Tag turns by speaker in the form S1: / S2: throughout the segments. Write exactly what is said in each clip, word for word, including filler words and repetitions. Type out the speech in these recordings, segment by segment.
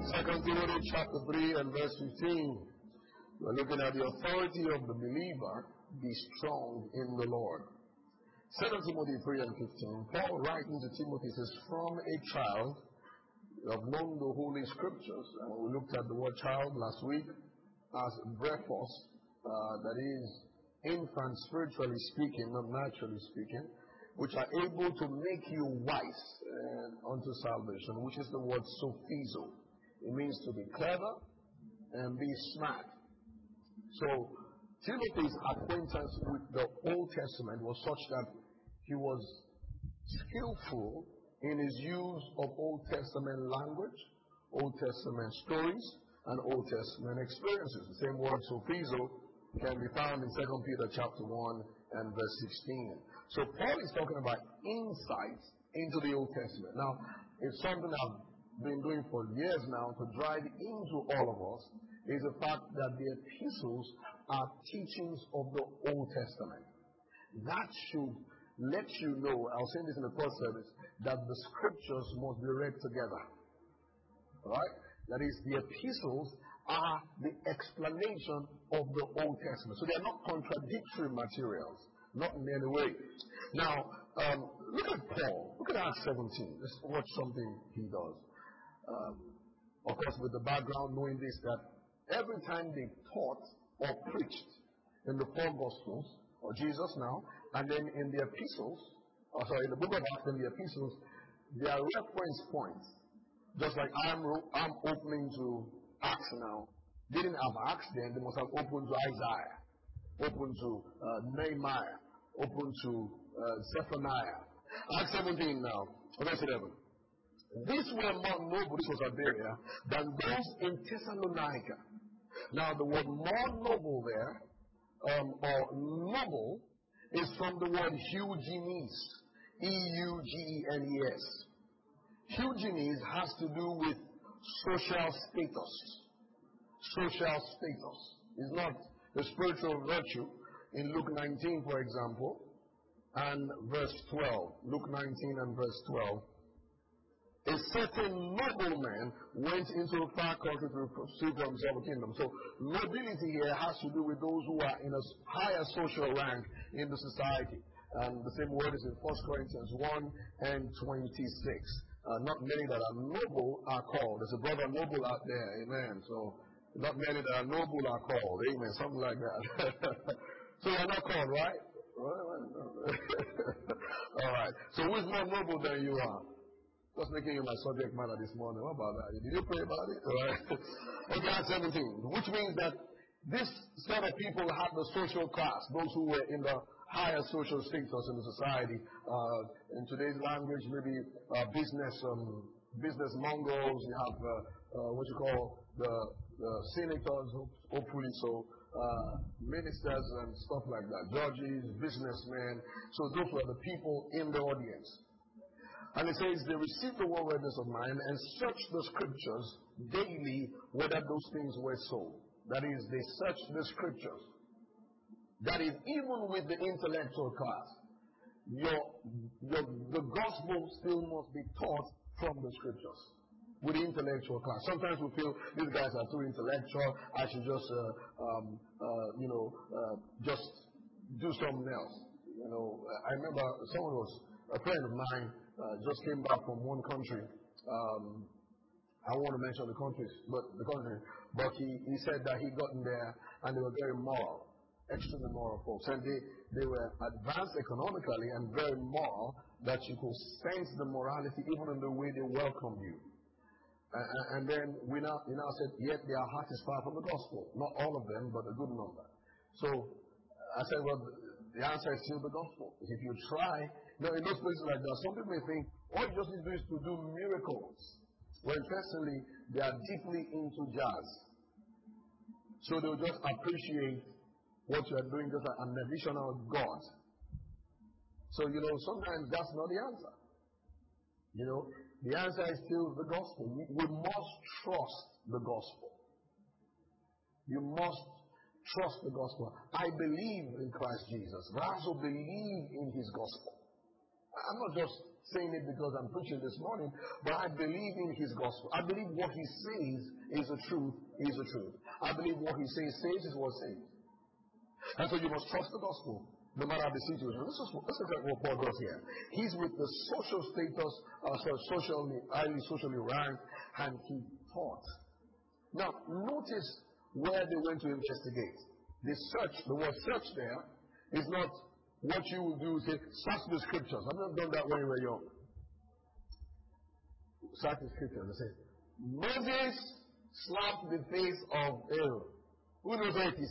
S1: Second Timothy chapter three and verse fifteen. We're looking at the authority of the believer. Be strong in the Lord. Second Timothy three and fifteen. Paul writing to Timothy says, from a child you have known the Holy Scriptures. And we looked at the word child last week as brephos, uh, that is infant spiritually speaking, not naturally speaking, which are able to make you wise uh, unto salvation, which is the word sophizo. It means to be clever and be smart. So Timothy's acquaintance with the Old Testament was such that he was skillful in his use of Old Testament language, Old Testament stories, and Old Testament experiences. The same word sophizo can be found in Second Peter chapter one and verse sixteen. So Paul is talking about insights into the Old Testament. Now, it's something I've been doing for years now to drive into all of us, is the fact that the epistles are teachings of the Old Testament. That should let you know, I was saying this in the first service, that the scriptures must be read together. Right? That is, the epistles are the explanation of the Old Testament. So they are not contradictory materials, not in any way. Now, um, look at Paul. Look at Acts seventeen. Let's watch something he does. Um, of course, with the background, knowing this, that every time they taught or preached in the four Gospels, or Jesus now, and then in the epistles, or sorry, in the book of Acts and the epistles, there are reference points. Just like I'm, I'm opening to Acts now. They didn't have Acts then, they must have opened to Isaiah, opened to uh, Nehemiah, opened to uh, Zephaniah. Acts seventeen now, verse eleven. These were more noble, this was Iberia, than those in Thessalonica. Now the word more noble there, um, or noble, is from the word Eugenes, E U G E N E S. Eugenes has to do with social status. Social status is not the spiritual virtue. In Luke nineteen, for example, and verse twelve. Luke nineteen and verse twelve. A certain nobleman went into a far country to receive for himself a kingdom. So nobility here has to do with those who are in a higher social rank in the society. And the same word is in First Corinthians one and twenty-six. Uh, not many that are noble are called. There's a brother noble out there, amen. So not many that are noble are called, amen. Something like that. So you're not called, right? All right. So who's more noble than you are? Just making you my subject matter this morning. What about that? Did you pray about it? All right. Okay, Acts seventeen, which means that this set of people had the social class, those who were in the higher social status in the society. Uh, in today's language, maybe uh, business um, business mongrels. You have uh, uh, what you call the, the senators, hopefully so, uh, ministers and stuff like that, judges, businessmen. So those were the people in the audience. And it says they received the word witness of mine and searched the scriptures daily whether those things were so. That is, they searched the scriptures. That is, even with the intellectual class, your, your, the gospel still must be taught from the scriptures. With the intellectual class. Sometimes we feel these guys are too intellectual, I should just, uh, um, uh, you know, uh, just do something else. You know, I remember someone was, a friend of mine, uh, just came back from one country. Um, I don't want to mention the countries, but the country. But he, he said that he got in there and they were very moral, extremely moral folks. And they, they were advanced economically and very moral that you could sense the morality even in the way they welcomed you. And, and then we now, we now said, yet their heart is far from the gospel. Not all of them, but a good number. So I said, well, the answer is still the gospel. If you try, you know, in those places like that, some people may think, all you just need to do is to do miracles. When personally, they are deeply into jazz. So they'll just appreciate what you are doing just an additional God. So, you know, sometimes that's not the answer. You know, the answer is still the gospel. We, we must trust the gospel. You must trust the gospel. I believe in Christ Jesus, but I also believe in his gospel. I'm not just saying it because I'm preaching this morning, but I believe in his gospel. I believe what he says is the truth, is the truth. I believe what he says saves is what saves. And so you must trust the gospel, no matter the situation. This is, this is what Paul does here. He's with the social status, uh, sorry, socially, highly socially ranked, and he taught. Now, notice where they went to investigate. The search, the word search there, is not what you will do, say, search the scriptures. I've never done that when you were young. Search the scriptures. They say, Moses slapped the face of Aaron. Who knows where it is?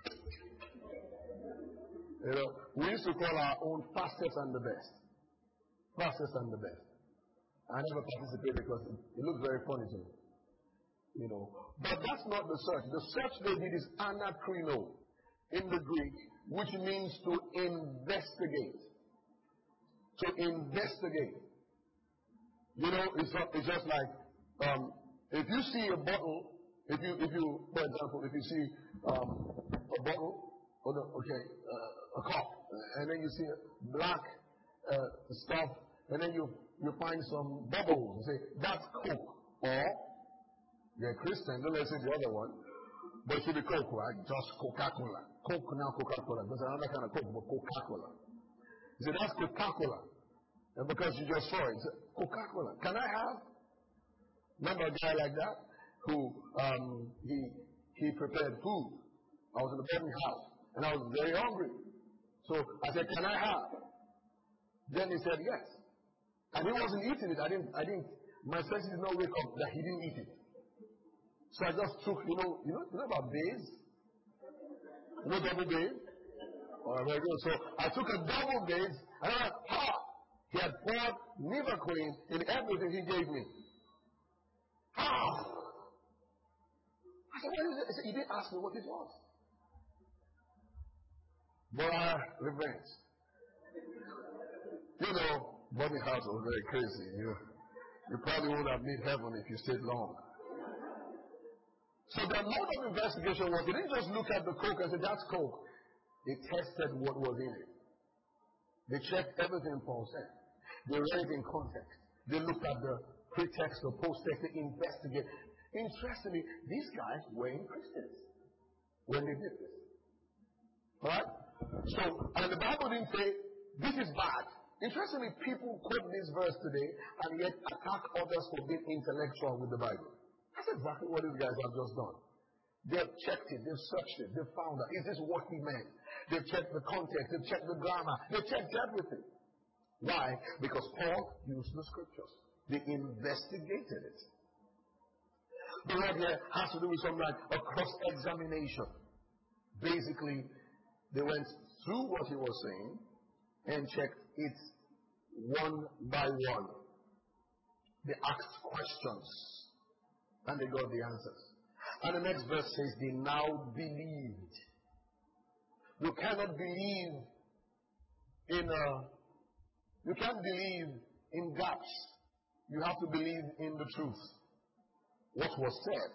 S1: You know, we used to call our own fastest and the best. Fastest and the best. I never participated because it, it looked very funny to me. You know, but that's not the search. The search they did is anakrino in the Greek, which means to investigate. To investigate. You know, it's, not, it's just like um, if you see a bottle, if you, if you, for example, if you see um, a bottle, or the, okay, uh, a cup, and then you see black uh, stuff, and then you you find some bubbles. You say that's Coke, or you're a Christian, don't let's say the other one, but it should be Coke, right? Just Coca-Cola. Coke now Coca-Cola. There's another kind of Coke, but Coca-Cola. You say that's Coca-Cola, and because you just saw it, you say, Coca-Cola. Can I have? Remember a guy like that who um, he he prepared food. I was in the boarding house. And I was very hungry. So I said, can I have? Then he said, yes. And he wasn't eating it. I didn't, I didn't, my senses did not wake up that he didn't eat it. So I just took, you know, you know, you know about bays? You know double bays? Oh, very good. So I took a double bays, and I thought, ha! He had poured Nivaqueen in everything he gave me. Ah! I said, what is it? He said, he didn't ask me what it was. But I revenge. You know, Bobby House was very crazy. You, you probably would have made heaven if you stayed long. So the mode of investigation was, they didn't just look at the Coke and say, that's Coke. They tested what was in it. They checked everything Paul said. They read it in context. They looked at the pretext or post-text. They investigated. Interestingly, these guys were Christians when they did this. Alright? So, and the Bible didn't say, this is bad. Interestingly, people quote this verse today and yet attack others for being intellectual with the Bible. That's exactly what these guys have just done. They've checked it, they've searched it, they've found out, is this what he meant? They've checked the context, they've checked the grammar, they've checked everything. Why? Because Paul used the scriptures. They investigated it. The word here has to do with something like a cross-examination. Basically, they went through what he was saying and checked it one by one. They asked questions and they got the answers. And the next verse says they now believed. You cannot believe in a, you can't believe in gaps. You have to believe in the truth. What was said.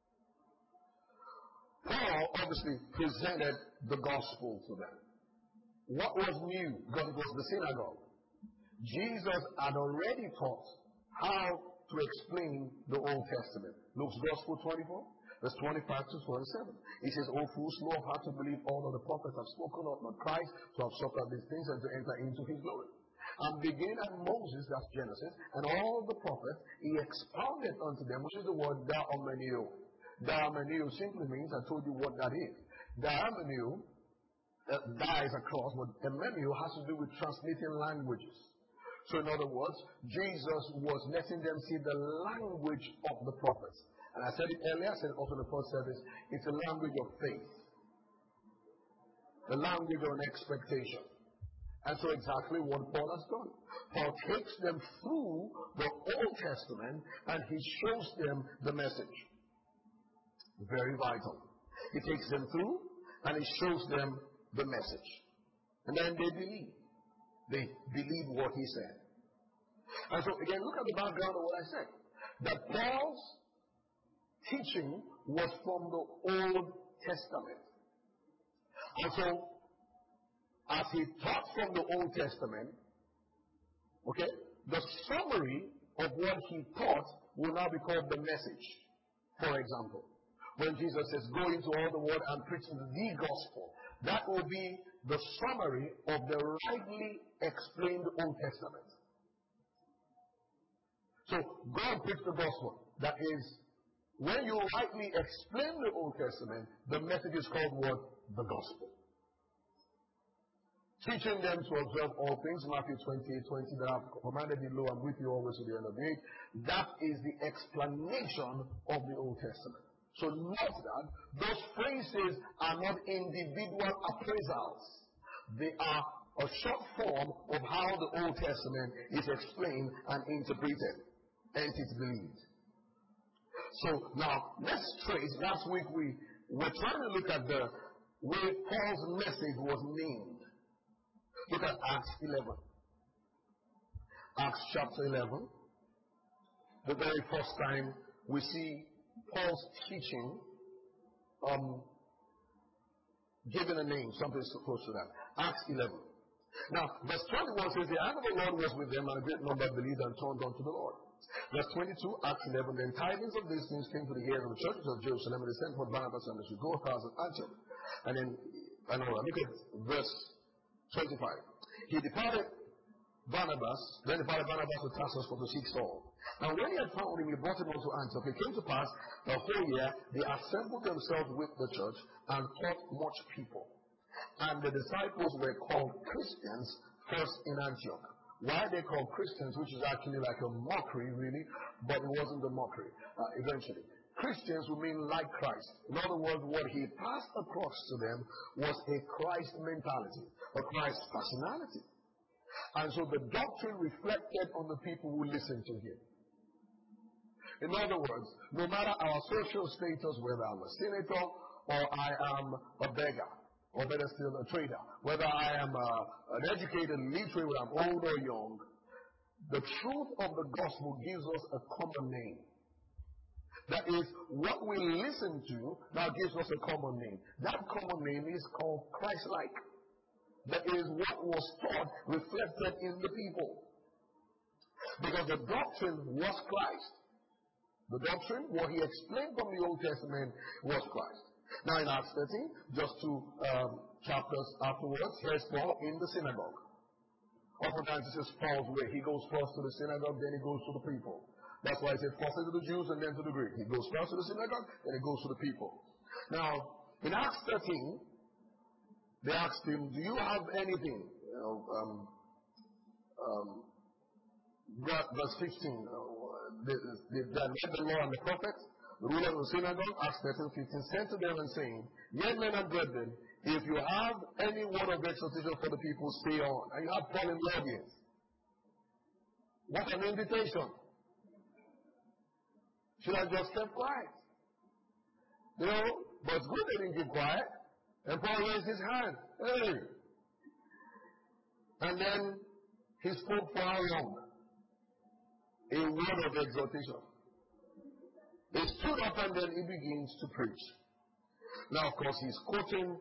S1: Paul obviously presented the gospel to them. What was new? God was the synagogue. Jesus had already taught how to explain the Old Testament. Luke's Gospel twenty-four, verse twenty-five to twenty-seven. He says, O fools, know how to believe all of the prophets have spoken of, not Christ, to have suffered these things and to enter into his glory. And beginning at Moses, that's Genesis, and all the prophets, he expounded unto them, which is the word daomenio. Daomenio simply means, I told you what that is. Daomenio, uh, da is a cross, but emenio has to do with transmitting languages. So in other words, Jesus was letting them see the language of the prophets. And I said it earlier, I said it also in the first service, it's a language of faith. The language of an expectation. And so exactly what Paul has done. Paul takes them through the Old Testament and he shows them the message. Very vital. He takes them through and he shows them the message. And then they believe. They believe what he said. And so again, look at the background of what I said. That Paul's teaching was from the Old Testament. And so, as he taught from the Old Testament, okay, the summary of what he taught will now be called the message. For example, when Jesus says, go into all the world and preach the gospel, that will be the summary of the rightly explained Old Testament. So, go and preach the gospel. That is, when you rightly explain the Old Testament, the message is called what? The gospel. Teaching them to observe all things, Matthew twenty-eight twenty, that I've commanded you, lo, I'm with you always to the end of the age. That is the explanation of the Old Testament. So note that those phrases are not individual appraisals. They are a short form of how the Old Testament is explained and interpreted, and it's believed. So now, let's trace. Last week we were trying to look at the way Paul's message was named. Look at Acts eleven. Acts chapter eleven. The very first time we see Paul's teaching um, given a name, something supposed to that. Acts eleven. Now, verse twenty-one says, the hand of the Lord was with them, and a great number believed and turned unto the Lord. Verse twenty-two, Acts eleven, then tidings of these things came to the ears of the churches of Jerusalem, and they sent for Barnabas and they should go across at Antioch. And then, I know, look at verse twenty-five. He departed Barnabas, then departed Barnabas to Tarsus for to seek Saul. And when he had found him, he brought him unto Antioch. It came to pass the whole year they assembled themselves with the church and taught much people. And the disciples were called Christians first in Antioch. Why they called Christians, which is actually like a mockery, really, but it wasn't a mockery, uh, eventually. Christians would mean like Christ. In other words, what he passed across to them was a Christ mentality, a Christ personality. And so the doctrine reflected on the people who listened to him. In other words, no matter our social status, whether I'm a senator or I am a beggar, or better still, a trader, whether I am a, an educated literate, whether I'm old or young, the truth of the gospel gives us a common name. That is, what we listen to now gives us a common name. That common name is called Christ-like. That is what was taught, reflected in the people. Because the doctrine was Christ. The doctrine, what he explained from the Old Testament, was Christ. Now in Acts thirteen, just two um, chapters afterwards, here's Paul in the synagogue. Oftentimes this is Paul's way. He goes first to the synagogue, then he goes to the people. That's why he said first to the Jews and then to the Greek. He goes first to the synagogue, then he goes to the people. Now, in Acts thirteen, they asked him, do you have anything? You know, um, um, verse fifteen, uh, they, they, they read the law and the prophets. The ruler of the synagogue, Acts thirteen fifteen, sent to them and saying, yet men and brethren, if you have any word of exhortation for the people, stay on. And you have Paul in the audience. What an invitation. Should I just kept quiet? You know, but it's good they didn't keep quiet. And Paul raised his hand. Hey. And then he spoke for how long? A word of exhortation. He stood up and then he begins to preach. Now, of course, he's quoting,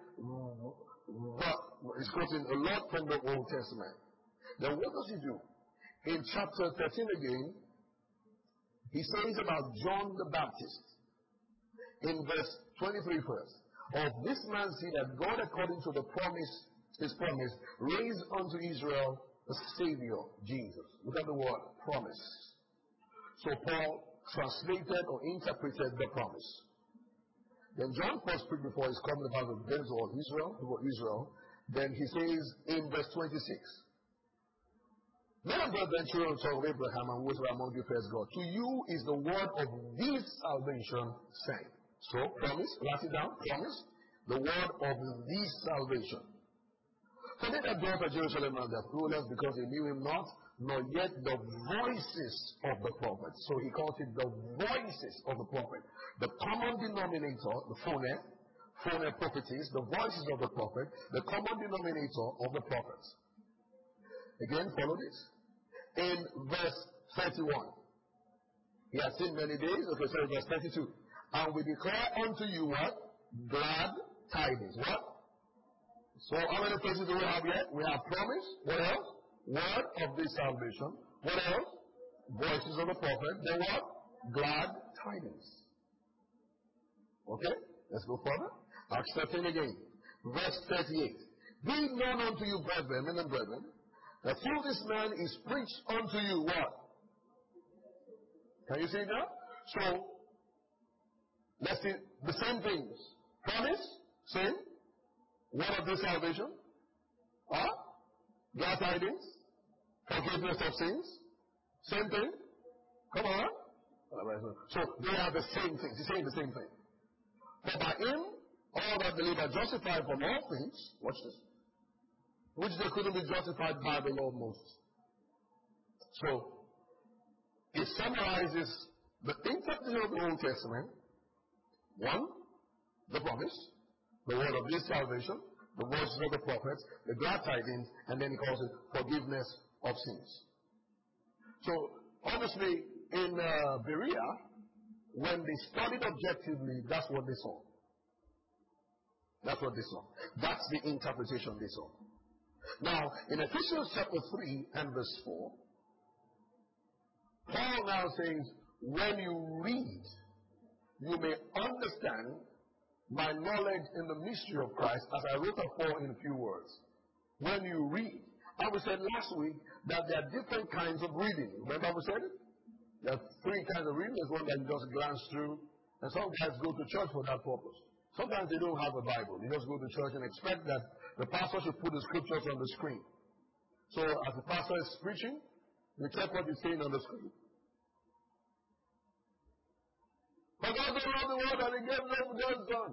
S1: he's quoting a lot from the Old Testament. Then what does he do? In chapter thirteen again, he says about John the Baptist. In verse twenty-three first. Of this man see that God, according to the promise, his promise, raised unto Israel a Savior, Jesus. Look at the word, promise. So Paul translated or interpreted the promise. Then John first preached before his coming about the days of Israel, before Israel. Then he says in verse twenty-six, men and brethren, children of Abraham, and which were among you first God, to you is the word of this salvation sent. So, promise, write it down, promise, the word of this salvation. So they that dwelt at Jerusalem and their rulers, because they knew him not, nor yet the voices of the prophets. So he calls it the voices of the prophet. The common denominator, the phone, phone prophecies, the voices of the prophet, the common denominator of the prophets. Again, follow this. In verse thirty-one, he has seen many days. Okay, sorry, verse thirty-two. And we declare unto you what? Glad tidings. What? So how many places do we have yet? We have promise. What else? Word of this salvation. What else? Voices of the prophet. Then what? Glad tidings. Okay? Let's go further. Acts thirteen again. Verse thirty-eight. Be it known unto you, brethren, men and brethren, that through this man is preached unto you what? Can you see it now? So, let's see the same things. Promise, sin, word of this salvation, huh? Glad tidings, forgiveness of sins, same thing. Come on. So they are the same things. He's saying the same thing. For by him, all that believe are justified from all things, watch this, which they couldn't be justified by the Lord Moses. So, it summarizes the interpretation of the Old Testament. One, the promise, the word of this salvation, the voices of the prophets, the glad tidings, and then he calls it forgiveness of sins. So, obviously, in uh, Berea, when they studied objectively, that's what they saw. That's what they saw. That's the interpretation they saw. Now, in Ephesians chapter three and verse four, Paul now says, when you read, you may understand my knowledge in the mystery of Christ, as I wrote before in a few words. When you read, and we said last week that there are different kinds of reading. Remember we said it? There are three kinds of reading. There's one that you just glance through, and some guys go to church for that purpose. Sometimes they don't have a Bible. They just go to church and expect that the pastor should put the scriptures on the screen. So as the pastor is preaching, you check what he's saying on the screen. For God so loved the world that he gave no begotten Son.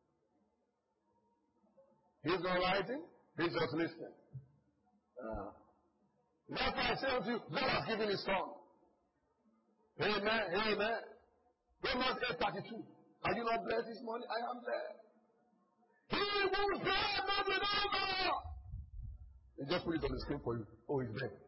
S1: He's not writing, he's just listening. Uh, that's why I say unto you, God has given his Son. Amen, amen. Romans eight thirty-two. Are you not blessed this morning? I am blessed. He will bear nothing over. They just put it on the screen for you. Oh, he's there.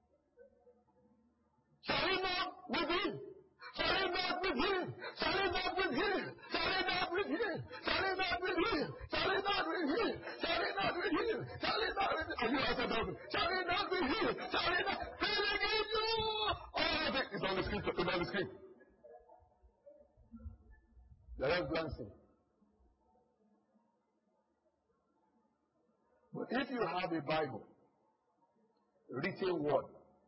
S1: Shall he not with him? Shall he not with him? Shall he not with him? Shall he not with him? Shall he not with him? Shall he not with him? Shall he not with him? Shall he not with him? And you also don't. Shall he not with him? Shall he not? He will give you all of it. It's on the screen. It's on the screen. They're just glancing. But if you have a Bible, written word,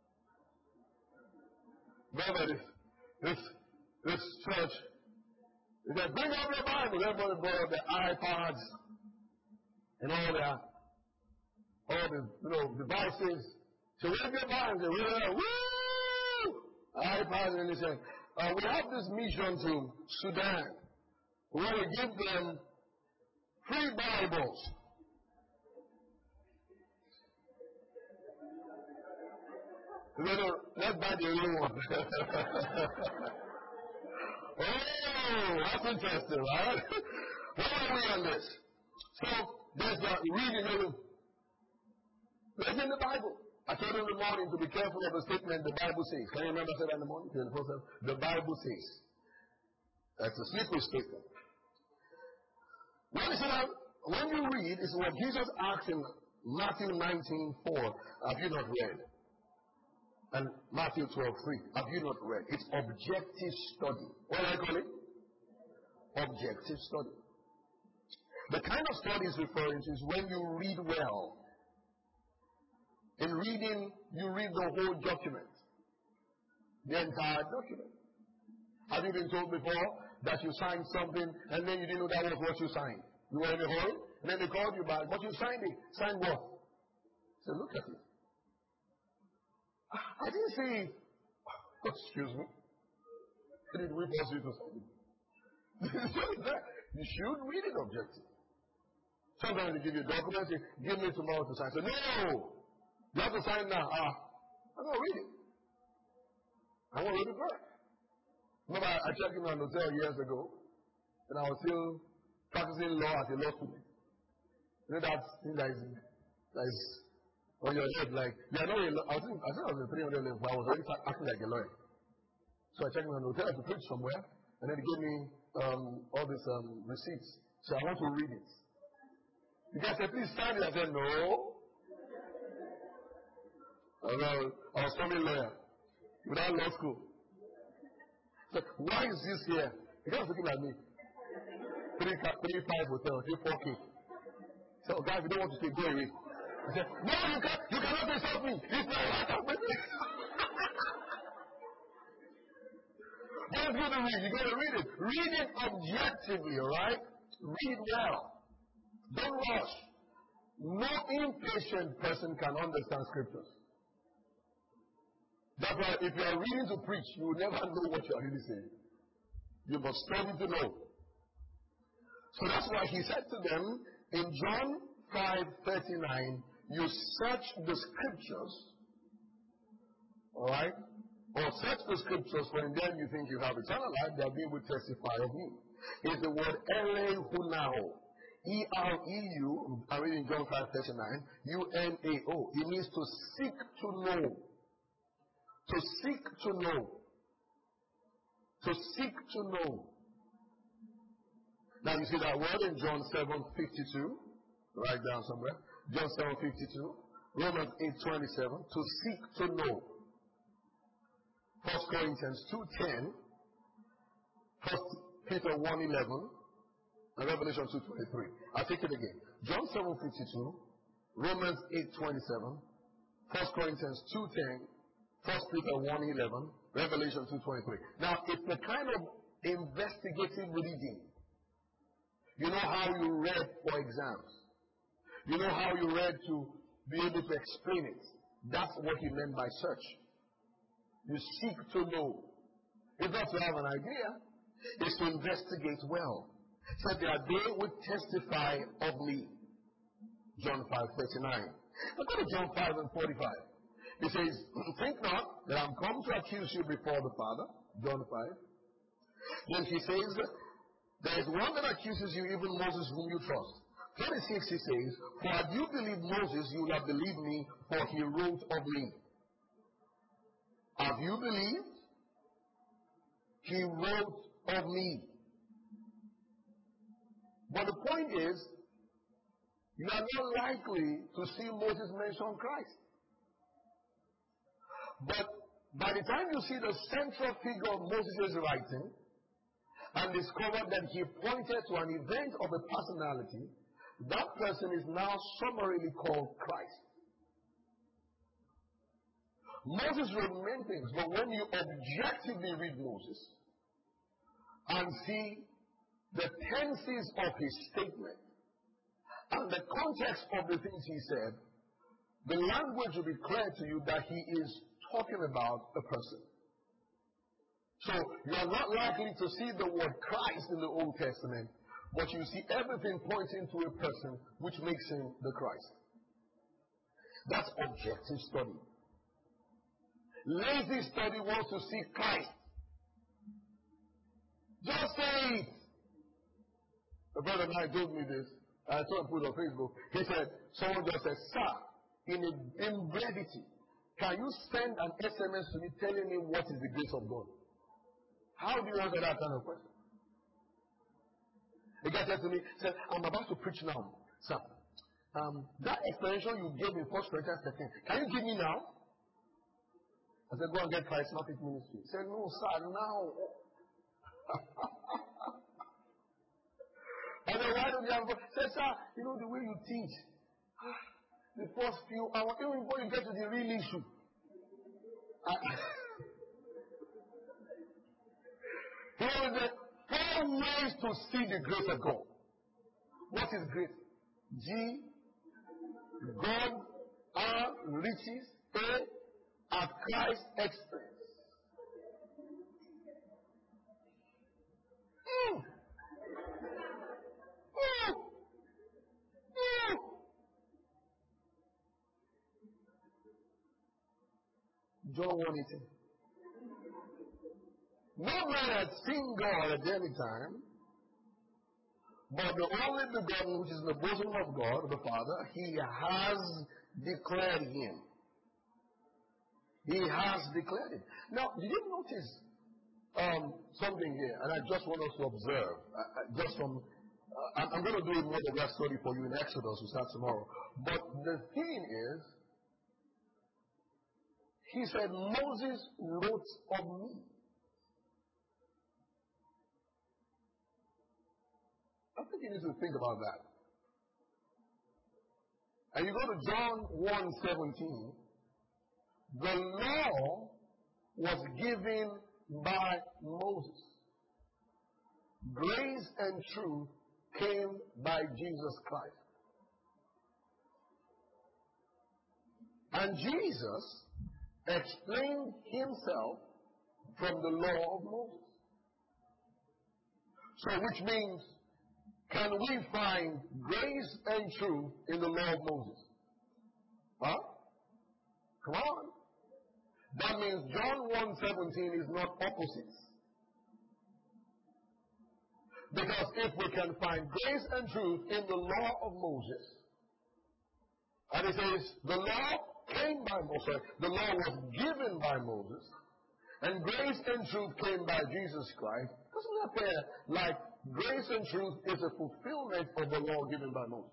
S1: remember this, this, this church, they said, bring up your Bible. Everybody brought up their iPads and all that, all the, you know, devices. So where's your Bible? They were woo! iPads, and they said, uh, we have this mission to Sudan. We want to give them free Bibles. Let's buy the real one. Oh, that's interesting, right? Where are we on this? So, there's a reading. Let's in the Bible. I told you in the morning to be careful of the statement the Bible says. Can you remember I said that in the morning? The Bible says. That's a slippery statement. When, when you read, it's what Jesus asked in Matthew nineteen four. Have you not read? And Matthew twelve three. Have you not read? It's objective study. What do I call it? Objective study. The kind of study is referring to is when you read well. In reading, you read the whole document. The entire document. Have you been told before that you signed something and then you didn't know that was what you signed? You were in a hurry, and then they called you back, but you signed it. Signed what? So look at it. I didn't say, excuse me. I didn't wait for you to sign it. You should read it objectively. Sometimes they give you documents, say, give me tomorrow to sign. So no! You have to sign now. Ah, I'm going to read it. I want to read it first. Remember, I checked in an hotel years ago, and I was still practicing law as a law student. You know that thing that is, that is on your head, like, yeah, no, I think I think I was in three hundred level, but I was already acting like a lawyer. So I checked in an hotel to preach somewhere, and then they gave me um, all these um, receipts. So I want to read it. The guy said, please sign it. I said, no. I was, I was studying lawyer. without law school. So why is this here? He was looking at me. Three, three, five hotel, three, four K. So guys, you don't want to say, go away. He said, no, you can't, you cannot insult me. It's my right of business. That's good to read. You got to read it. Read it objectively, alright? Read well. Don't rush. No impatient person can understand scriptures. That's why if you are reading to preach, you will never know what you are really saying. You must study to know. So that's why he said to them in John five thirty-nine, you search the scriptures, alright? Or search the scriptures, for in them you think you have eternal life, that they will testify of me. It's the word elehunao. E R E U, I'm reading John five thirty-nine, U N A O. It means to seek to know. To seek to know. To seek to know. Now you see that word in John seven fifty-two. Write down somewhere. John seven fifty-two. Romans eight twenty-seven. To seek to know. First Corinthians two ten. First Peter one eleven. And Revelation two twenty-three. I'll take it again. John seven fifty-two. Romans eight twenty-seven. First Corinthians two ten. First Peter one eleven. Revelation two twenty-three. Now, it's the kind of investigative reading. You know how you read for exams. You know how you read to be able to explain it. That's what he meant by search. You seek to know. It's not to have an idea. It's to investigate well. So that they would testify of me. John five thirty-nine. Look at John five and forty-five. He says, think not that I'm come to accuse you before the Father. John five. Then he says, there is one that accuses you, even Moses whom you trust. thirty-six he says, for had you believed Moses, you would have believed me, for he wrote of me. Have you believed? He wrote of me. But the point is, you are not likely to see Moses mention Christ. But by the time you see the central figure of Moses' writing, and discover that he pointed to an event of a personality, that person is now summarily called Christ. Moses wrote many things, but when you objectively read Moses and see the tenses of his statement and the context of the things he said, the language will be clear to you that he is talking about a person. So you are not likely to see the word Christ in the Old Testament, but you see everything pointing to a person which makes him the Christ. That's objective study. Lazy study wants to see Christ. Just say it. A brother of mine told me this. I saw him put it on Facebook. He said, someone just said, sir, in, a, in brevity, can you send an S M S to me telling me what is the grace of God? How do you answer that kind of question? The guy said to me, said, I'm about to preach now. Sir, um, that explanation you gave in First Corinthians thirteen, can you give me now? I said, go and get charismatic ministry. He said, no, sir, now. I said, why don't you have a... He said, sir, you know the way you teach. The first few hours, even before you get to the real issue. I, Here is the four ways to see the grace of God. What is grace? G, God, R, riches, A, at Christ's expense. Mm. Mm. Mm. John one eighteen. No man had seen God at any time, but the only begotten which is in the bosom of God, the Father, he has declared him. He has declared him. Now, did you notice um, something here? And I just want us to observe. Uh, uh, just from, uh, I'm going to do more of that study for you in Exodus, we start tomorrow. But the thing is, He said, Moses wrote of me. I think you need to think about that. And you go to John one seventeen, the law was given by Moses. Grace and truth came by Jesus Christ. And Jesus explained himself from the law of Moses. So which means, can we find grace and truth in the law of Moses? Huh? Come on. That means John one seventeen is not opposites. Because if we can find grace and truth in the law of Moses, and it says the law came by Moses, the law was given by Moses, and grace and truth came by Jesus Christ, doesn't it appear like grace and truth is a fulfillment of the law given by Moses?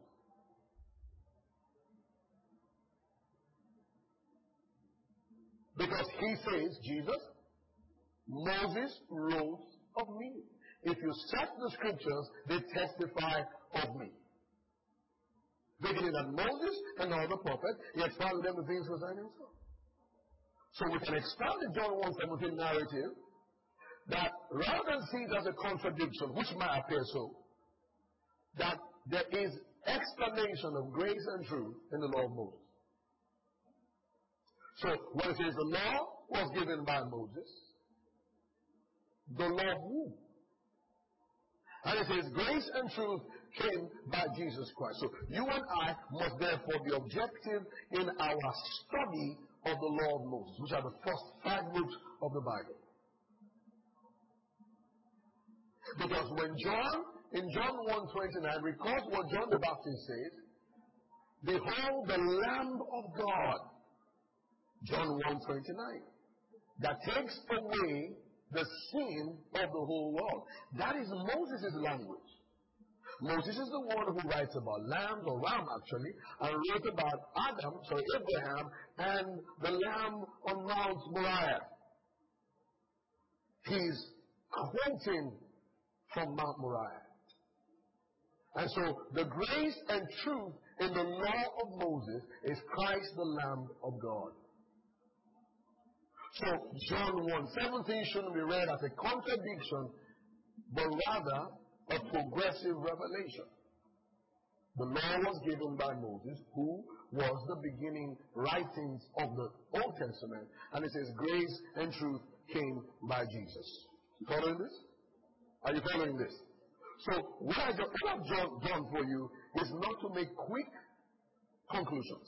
S1: Because he says, Jesus, Moses wrote of me. If you search the scriptures, they testify of me. Beginning at Moses and all the prophets, he expounded them the things concerning himself. So we can expand the John one seventeen narrative that rather than see it as a contradiction, which might appear so, that there is explanation of grace and truth in the law of Moses. So when it says the law was given by Moses, the law of who? And it says grace and truth came by Jesus Christ. So you and I must therefore be objective in our study of the law of Moses, which are the first five books of the Bible. Because when John, in John one twenty-nine, records what John the Baptist says, behold the Lamb of God, John one twenty-nine, that takes away the sin of the whole world. That is Moses' language. Moses is the one who writes about lambs, or ram actually, and wrote about Adam, sorry, Abraham, and the lamb on Mount Moriah. He's quoting from Mount Moriah. And so the grace and truth in the law of Moses is Christ the Lamb of God. So John one seventeen shouldn't be read as a contradiction, but rather a progressive revelation. The law was given by Moses, who was the beginning writings of the Old Testament, and it says grace and truth came by Jesus. You following this? Are you following this? So what I have John done for you is not to make quick conclusions.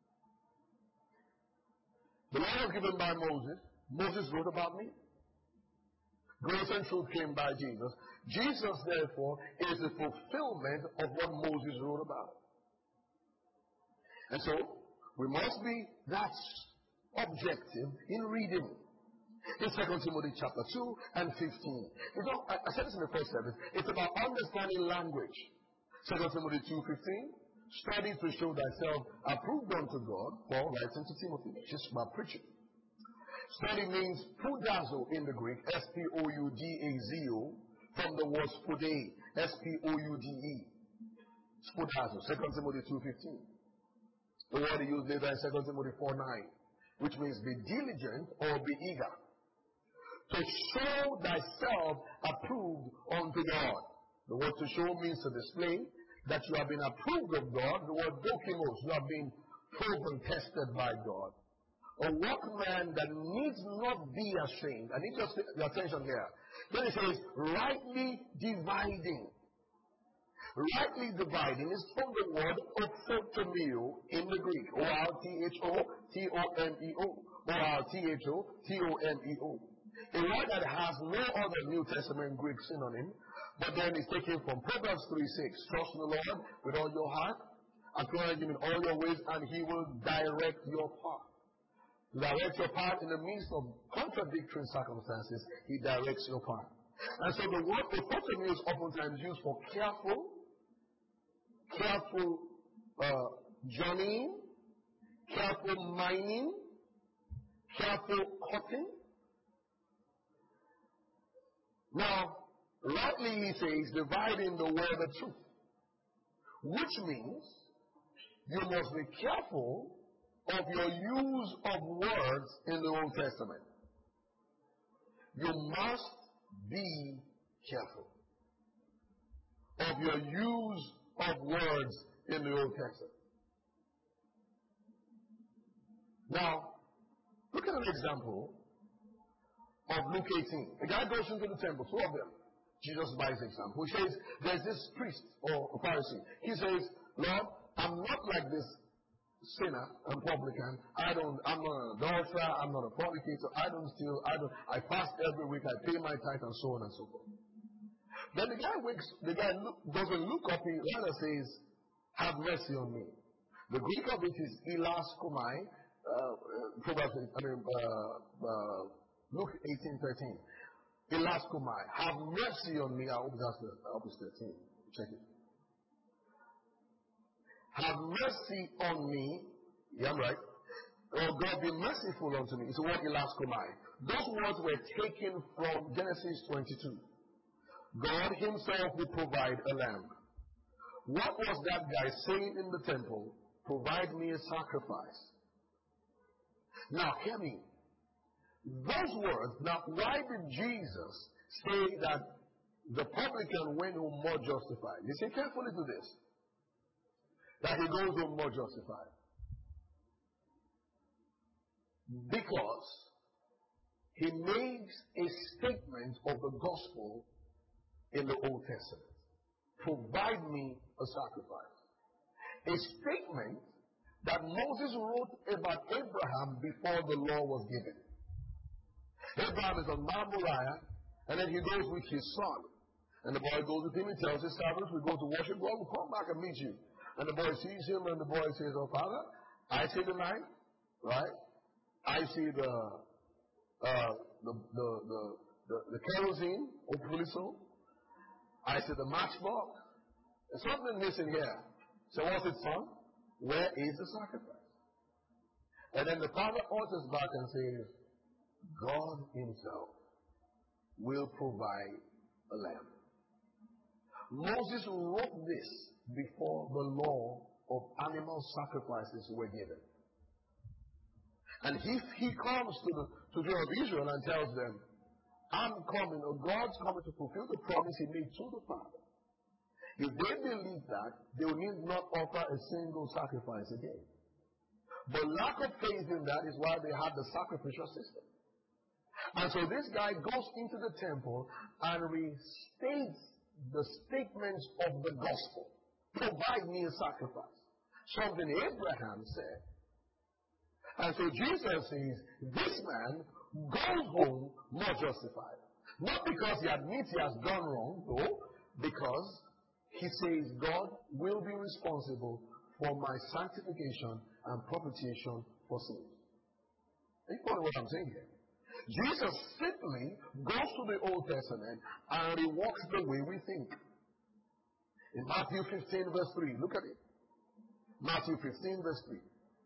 S1: The law was given by Moses. Moses wrote about me. Grace and truth came by Jesus. Jesus, therefore, is the fulfillment of what Moses wrote about. And so, we must be that objective in reading. In Second Timothy chapter two and fifteen. You know, I, I said this in the first service. It's about understanding language. Second Timothy two fifteen. Study to show thyself approved unto God. Paul writes into Timothy. Just about preaching. Study means spoudazo in the Greek. S P O U D A Z O. From the word spoude. S P O U D E. Spoudazo. Second Timothy two fifteen. The word he used later in Second Timothy four nine. Which means be diligent or be eager. To show thyself approved unto God. The word to show means to display that you have been approved of God. The word dokimos, you have been proven, tested by God. A workman that needs not be ashamed. I need your attention here. Then it says, rightly dividing. Rightly dividing is from the word ophotomeo in the Greek. O R T H O T O M E O. O R T H O T O M E O. A word that has no other New Testament Greek synonym, but then it's taken from Proverbs three six. Trust in the Lord with all your heart, acknowledge Him in all your ways, and He will direct your path. To direct your path in the midst of contradictory circumstances, He directs your path. And so the word ophotomeo is oftentimes used for careful, careful uh, journeying, careful mining, careful cutting. Now, rightly he says, dividing the word of truth, which means you must be careful of your use of words in the Old Testament. You must be careful of your use of words in the Old Testament. Now, look at an example of Luke eighteen. A guy goes into the temple, two of them. Jesus buys the example. He says, there's this priest or Pharisee. He says, Lord, I'm not like this sinner and publican. I don't, I'm not an adulterer, I'm not a fornicator, I don't steal, I don't, I fast every week, I pay my tithe and so on and so forth. Then the guy wakes, the guy look, doesn't look up, he rather says, have mercy on me. The Greek of it is Elas Komai, uh, probably, I mean, uh, uh, Luke eighteen thirteen. Elas Komai, have mercy on me. I hope that's the, I hope it's thirteen. Check it. Have mercy on me. Yeah, I'm right. Oh God, be merciful unto me. It's the word Elas Komai. Those words were taken from Genesis twenty-two. God himself will provide a lamb. What was that guy saying in the temple? Provide me a sacrifice. Now, hear me. Those words, now why did Jesus say that the publican went home more justified? Listen carefully to this. That he goes home more justified. Because he makes a statement of the gospel in the Old Testament. Provide me a sacrifice. A statement that Moses wrote about Abraham before the law was given. Abraham is on Mount Moriah, and then he goes with his son. And the boy goes with him and tells his servants, we go to worship God, we'll come back and meet you. And the boy sees him, and the boy says, oh, Father, I see the knife, right? I see the, uh, the, the, the, the, the kerosene, hopefully so. I see the matchbox. There's something missing here. So what's it, son? Where is the sacrifice? And then the father answers back and says, God himself will provide a lamb. Moses wrote this before the law of animal sacrifices were given. And if he comes to the children of Israel and tells them, I'm coming, or God's coming to fulfill the promise he made to the Father, if they believe that, they will need not offer a single sacrifice again. But lack of faith in that is why they have the sacrificial system. And so this guy goes into the temple and restates the statements of the gospel. Provide me a sacrifice. Something Abraham said. And so Jesus says, this man goes home more justified. Not because he admits he has done wrong, no, because he says God will be responsible for my sanctification and propitiation for sin. Are you following what I'm saying here? Jesus simply goes to the Old Testament and reworks the way we think. In Matthew fifteen verse three, look at it. Matthew fifteen verse three.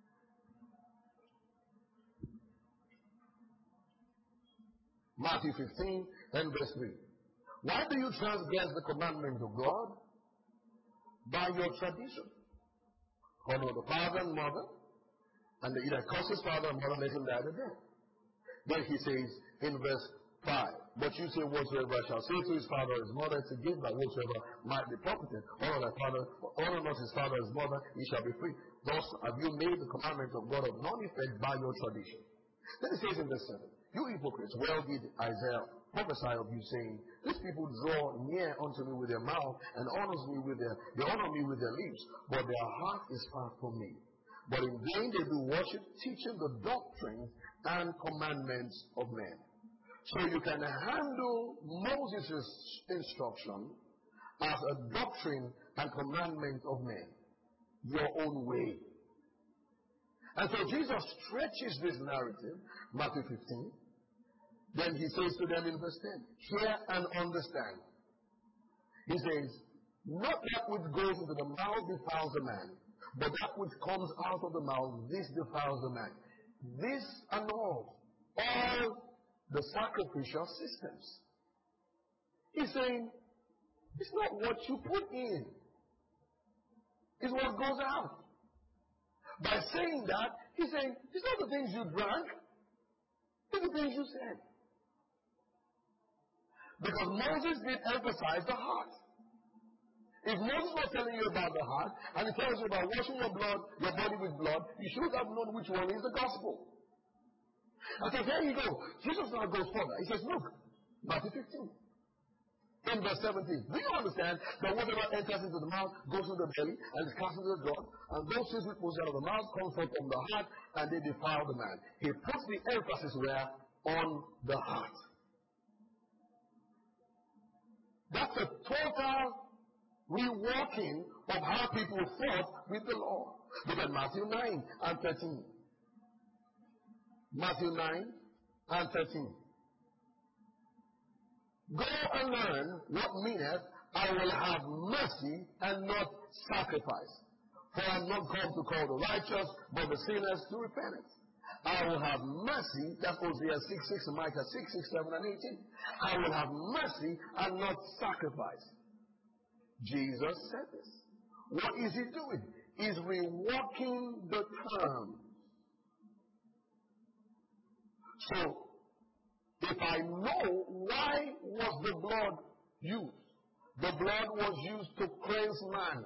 S1: Matthew fifteen and verse three. Why do you transgress the commandment of God? By your tradition. Honor the father and mother, and the either curse his father and mother, let him die the death. Then he says in verse five, but you say whatsoever shall say to his father or his mother to give by whatsoever might be profited. Honor thy father, honor not his father or his mother, he shall be free. Thus have you made the commandment of God of none effect by your tradition. Then he says in verse seven, you hypocrites, well did Isaiah prophesy of you, saying, these people draw near unto me with their mouth and honors me with their, they honor me with their lips, but their heart is far from me. But in vain they do worship, teaching the doctrines and commandments of men. So you can handle Moses' instruction as a doctrine and commandment of men, your own way. And so Jesus stretches this narrative, Matthew fifteen. Then he says to them in verse ten, hear and understand. He says, not that which goes into the mouth defiles a man, but that which comes out of the mouth, this defiles a man. this annuls all the sacrificial systems. He's saying, it's not what you put in, it's what goes out. By saying that, he's saying, it's not the things you drank, it's the things you said. Because Moses did emphasize the heart. If Moses was telling you about the heart, and he tells you about washing your blood, your body with blood, you should have known which one is the gospel. And so there you go. Jesus now goes further. He says, look, Matthew fifteen. In verse seventeen. Do you understand that whatever enters into the mouth goes into the belly and is cast into the blood, and those things which goes out of the mouth come forth from the heart, and they defile the man. He puts the emphasis where? On the heart. That's a total reworking of how people thought with the law. Look at Matthew nine and thirteen. Matthew nine and thirteen. Go and learn what meaneth, I will have mercy and not sacrifice. For I am not come to call the righteous, but the sinners to repentance. I will have mercy, that's Hosea six six and Micah six, six, seven, and eighteen. I will have mercy and not sacrifice. Jesus said this. What is he doing? He's reworking the term. So, if I know why was the blood used, the blood was used to cleanse man.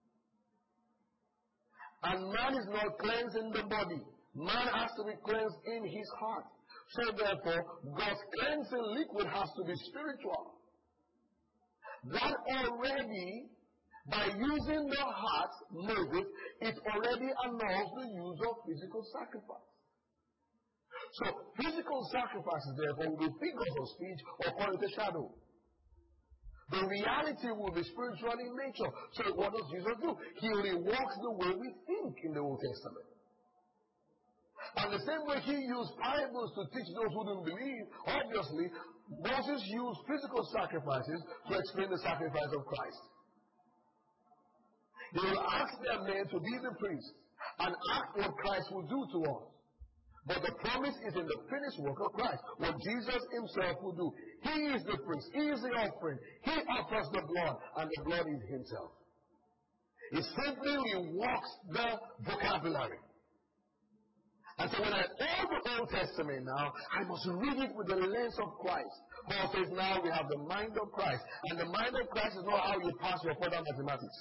S1: And man is not cleansed in the body. Man has to be cleansed in his heart. So therefore, God's cleansing liquid has to be spiritual. That already, by using the heart, Moses, it already annuls the use of physical sacrifice. So, physical sacrifices, therefore, will be figures of speech or according to shadow. The reality will be spiritual in nature. So, what does Jesus do? He reworks the way we think in the Old Testament. And the same way he used parables to teach those who didn't believe, obviously, Moses used physical sacrifices to explain the sacrifice of Christ. He will ask their men to be the priests and ask what Christ will do to us. But the promise is in the finished work of Christ. What Jesus himself will do. He is the priest. He is the offering. He offers the blood. And the blood is himself. He simply reworks the vocabulary. And so when I read the Old Testament now, I must read it with the lens of Christ. Paul says now we have the mind of Christ. And the mind of Christ is not how you pass your further mathematics.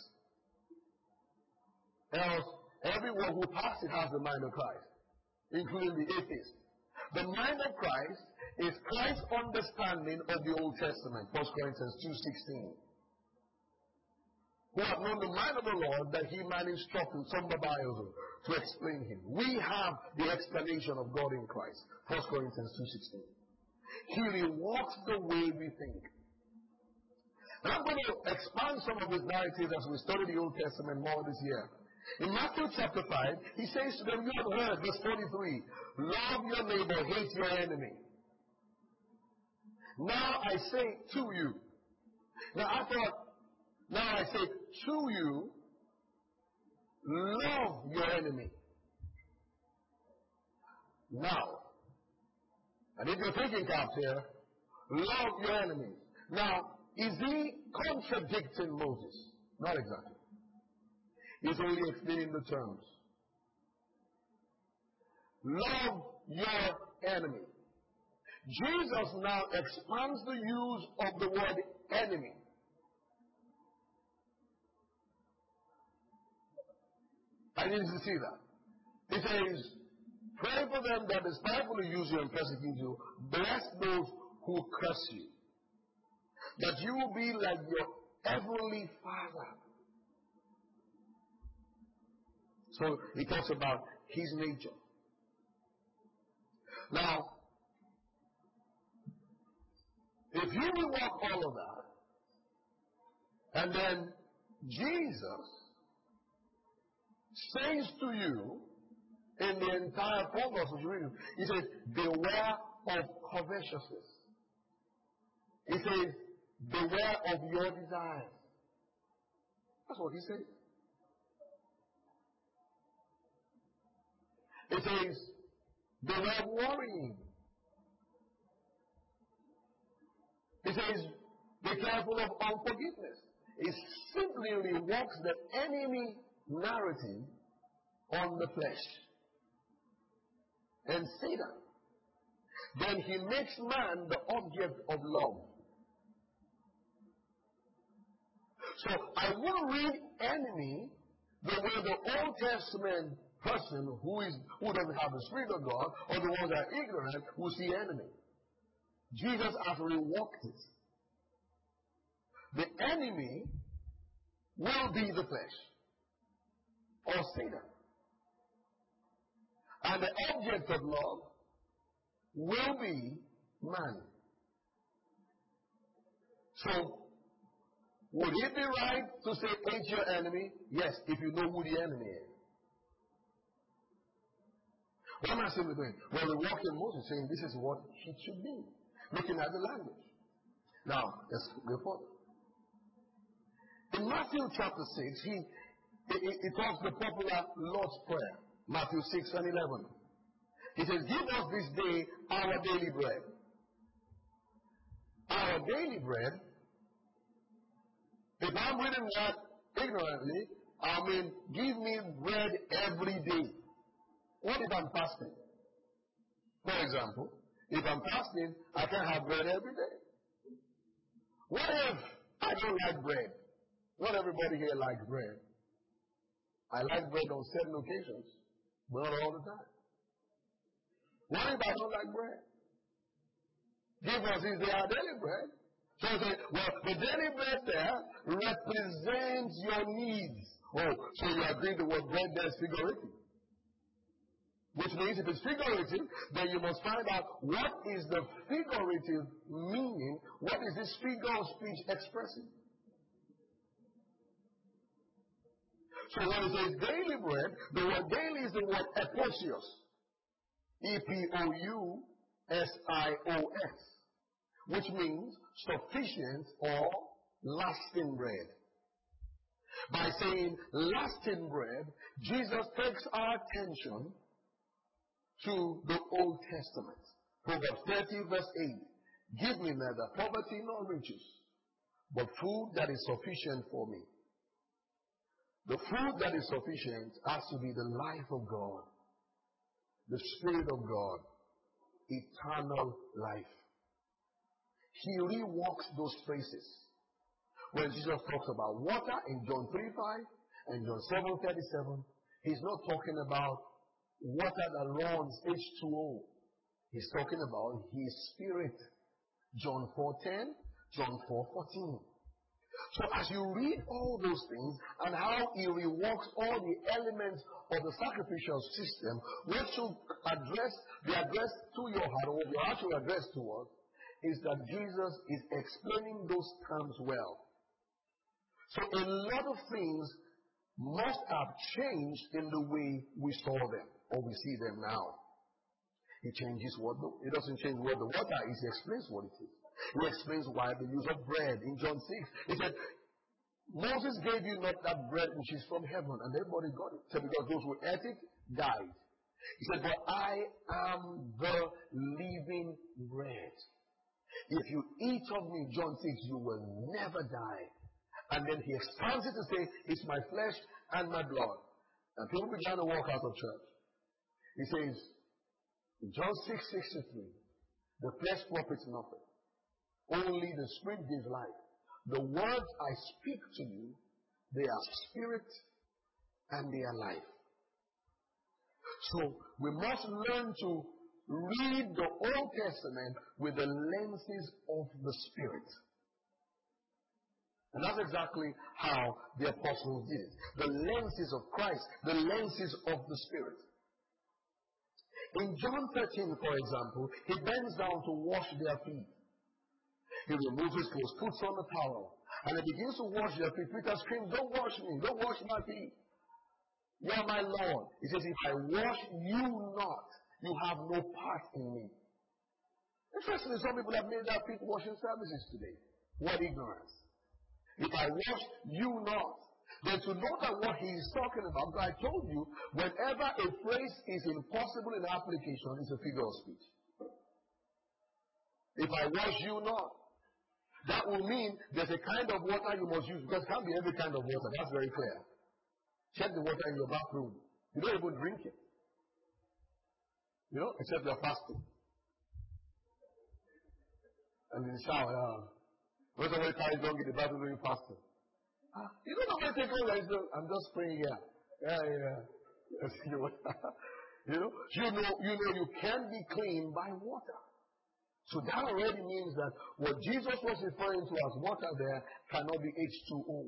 S1: Else, everyone who passes it has the mind of Christ, including the atheist. The mind of Christ is Christ's understanding of the Old Testament. First Corinthians two sixteen. Who have known the mind of the Lord, that he might instruct in some Bibles to explain him. We have the explanation of God in Christ. First Corinthians two sixteen. He reworks the way we think. And I'm going to expand some of his narratives as we study the Old Testament more this year. In Matthew chapter five, he says to them, you have heard, verse forty-three, love your neighbor, hate your enemy. Now I say to you. Now I thought, now I say to you, love your enemy. Now, and if you're taking caps here, love your enemy. Now, is he contradicting Moses? Not exactly. He's only explaining the terms. Love your enemy. Jesus now expands the use of the word enemy. I need to see that. It says, pray for them that despitefully use you and persecute you. Bless those who curse you. That you will be like your heavenly Father. So he talks about his nature. Now, if you will walk all of that, and then Jesus says to you, in the entire four verses you read, he says, beware of covetousness. He says, beware of your desires. That's what he says. It says, they were worrying. He says, be careful of unforgiveness. It simply reworks the enemy narrative on the flesh and Satan. Then he makes man the object of love. So I won't read enemy the way the Old Testament person who is who doesn't have the Spirit of God, or the ones that are ignorant who see enemy. Jesus has reworked it. The enemy will be the flesh or Satan. And the object of love will be man. So, would it be right to say hate your enemy? Yes, if you know who the enemy is. What am I simply doing? Well, we walk in Moses saying this is what it should be. Looking at the language. Now, let's go forward. In Matthew chapter six, he it, it talks the popular Lord's Prayer. Matthew six and eleven. He says, give us this day our daily bread. Our daily bread, if I'm reading that ignorantly, I mean, give me bread every day. What if I'm fasting? For example, if I'm fasting, I can't have bread every day. What if I don't like bread? Not everybody here likes bread. I like bread on certain occasions, but not all the time. What if I don't like bread? Give us this day our daily bread. So I say, well, the daily bread there represents your needs. Oh, so you agree the word bread there is figurative. Which means if it's figurative, then you must find out what is the figurative meaning, what is this figure of speech expressing. So when it says daily bread, the word daily is the word eposios. E P O U S I O S. Which means sufficient or lasting bread. By saying lasting bread, Jesus takes our attention to the Old Testament. Proverbs thirty verse eight. Give me neither poverty nor riches, but food that is sufficient for me. The food that is sufficient has to be the life of God, the Spirit of God, eternal life. He reworks those phrases. When Jesus talks about water in John three five and John seven thirty-seven, he's not talking about water that runs H two O. He's talking about his Spirit. John four ten, John four fourteen. So as you read all those things and how he reworks all the elements of the sacrificial system, what should address be addressed to your heart, or what your heart should address to us, is that Jesus is explaining those terms well. So a lot of things must have changed in the way we saw them, or we see them now. He changes what the, he doesn't change what the water is, he explains what it is. He explains why the use of bread. In John six, he said, Moses gave you not that bread which is from heaven, and everybody got it. He said, because those who ate it died. He said, but I am the living bread. If you eat of me, John six, you will never die. And then he expands it to say, it's my flesh and my blood. And people began to walk out of church. He says, in John six sixty-three, the flesh profits nothing. Only the Spirit gives life. The words I speak to you, they are spirit and they are life. So we must learn to read the Old Testament with the lenses of the Spirit. And that's exactly how the apostles did it. The lenses of Christ, the lenses of the Spirit. In John thirteen, for example, he bends down to wash their feet. He removes his clothes, puts on a towel, and he begins to wash their feet. Peter screams, don't wash me, don't wash my feet. You are my Lord. He says, if I wash you not, you have no part in me. Interestingly, some people have made their feet washing services today. What ignorance. If I wash you not. then to know that what he is talking about, because I told you, whenever a phrase is impossible in application, it's a figure of speech. If I wash you not, that will mean there's a kind of water you must use, because it can't be every kind of water. That's very clear. Check the water in your bathroom. You don't even drink it. You know, except you're fasting. And in the shower, uh, when somebody carries drunk in the bathroom when you're fasting. Ah, you don't know when to take over. I'm just praying here. Yeah, yeah. Yes, you know, you know, you know, you know, you can be clean by water. So that already means that what Jesus was referring to as water there cannot be H two O.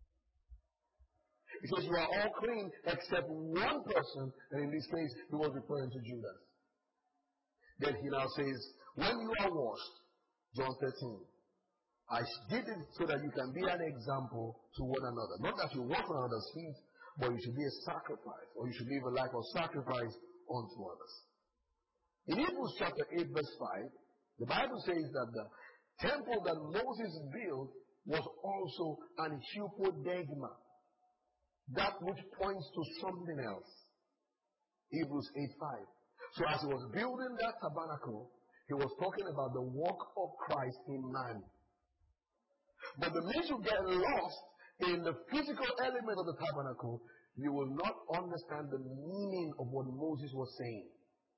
S1: He says you are all clean except one person, and in this case, he was referring to Judas. Then he now says, when you are washed, John thirteen, I did it so that you can be an example to one another. Not that you wash one another's feet, but you should be a sacrifice, or you should live a life of sacrifice unto others. In Hebrews chapter eight, verse five, the Bible says that the temple that Moses built was also an hypoderma, that which points to something else. Hebrews eight five. So as he was building that tabernacle, he was talking about the work of Christ in man. But the minute you get lost in the physical element of the tabernacle, you will not understand the meaning of what Moses was saying.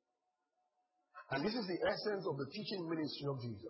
S1: And this is the essence of the teaching ministry of Jesus.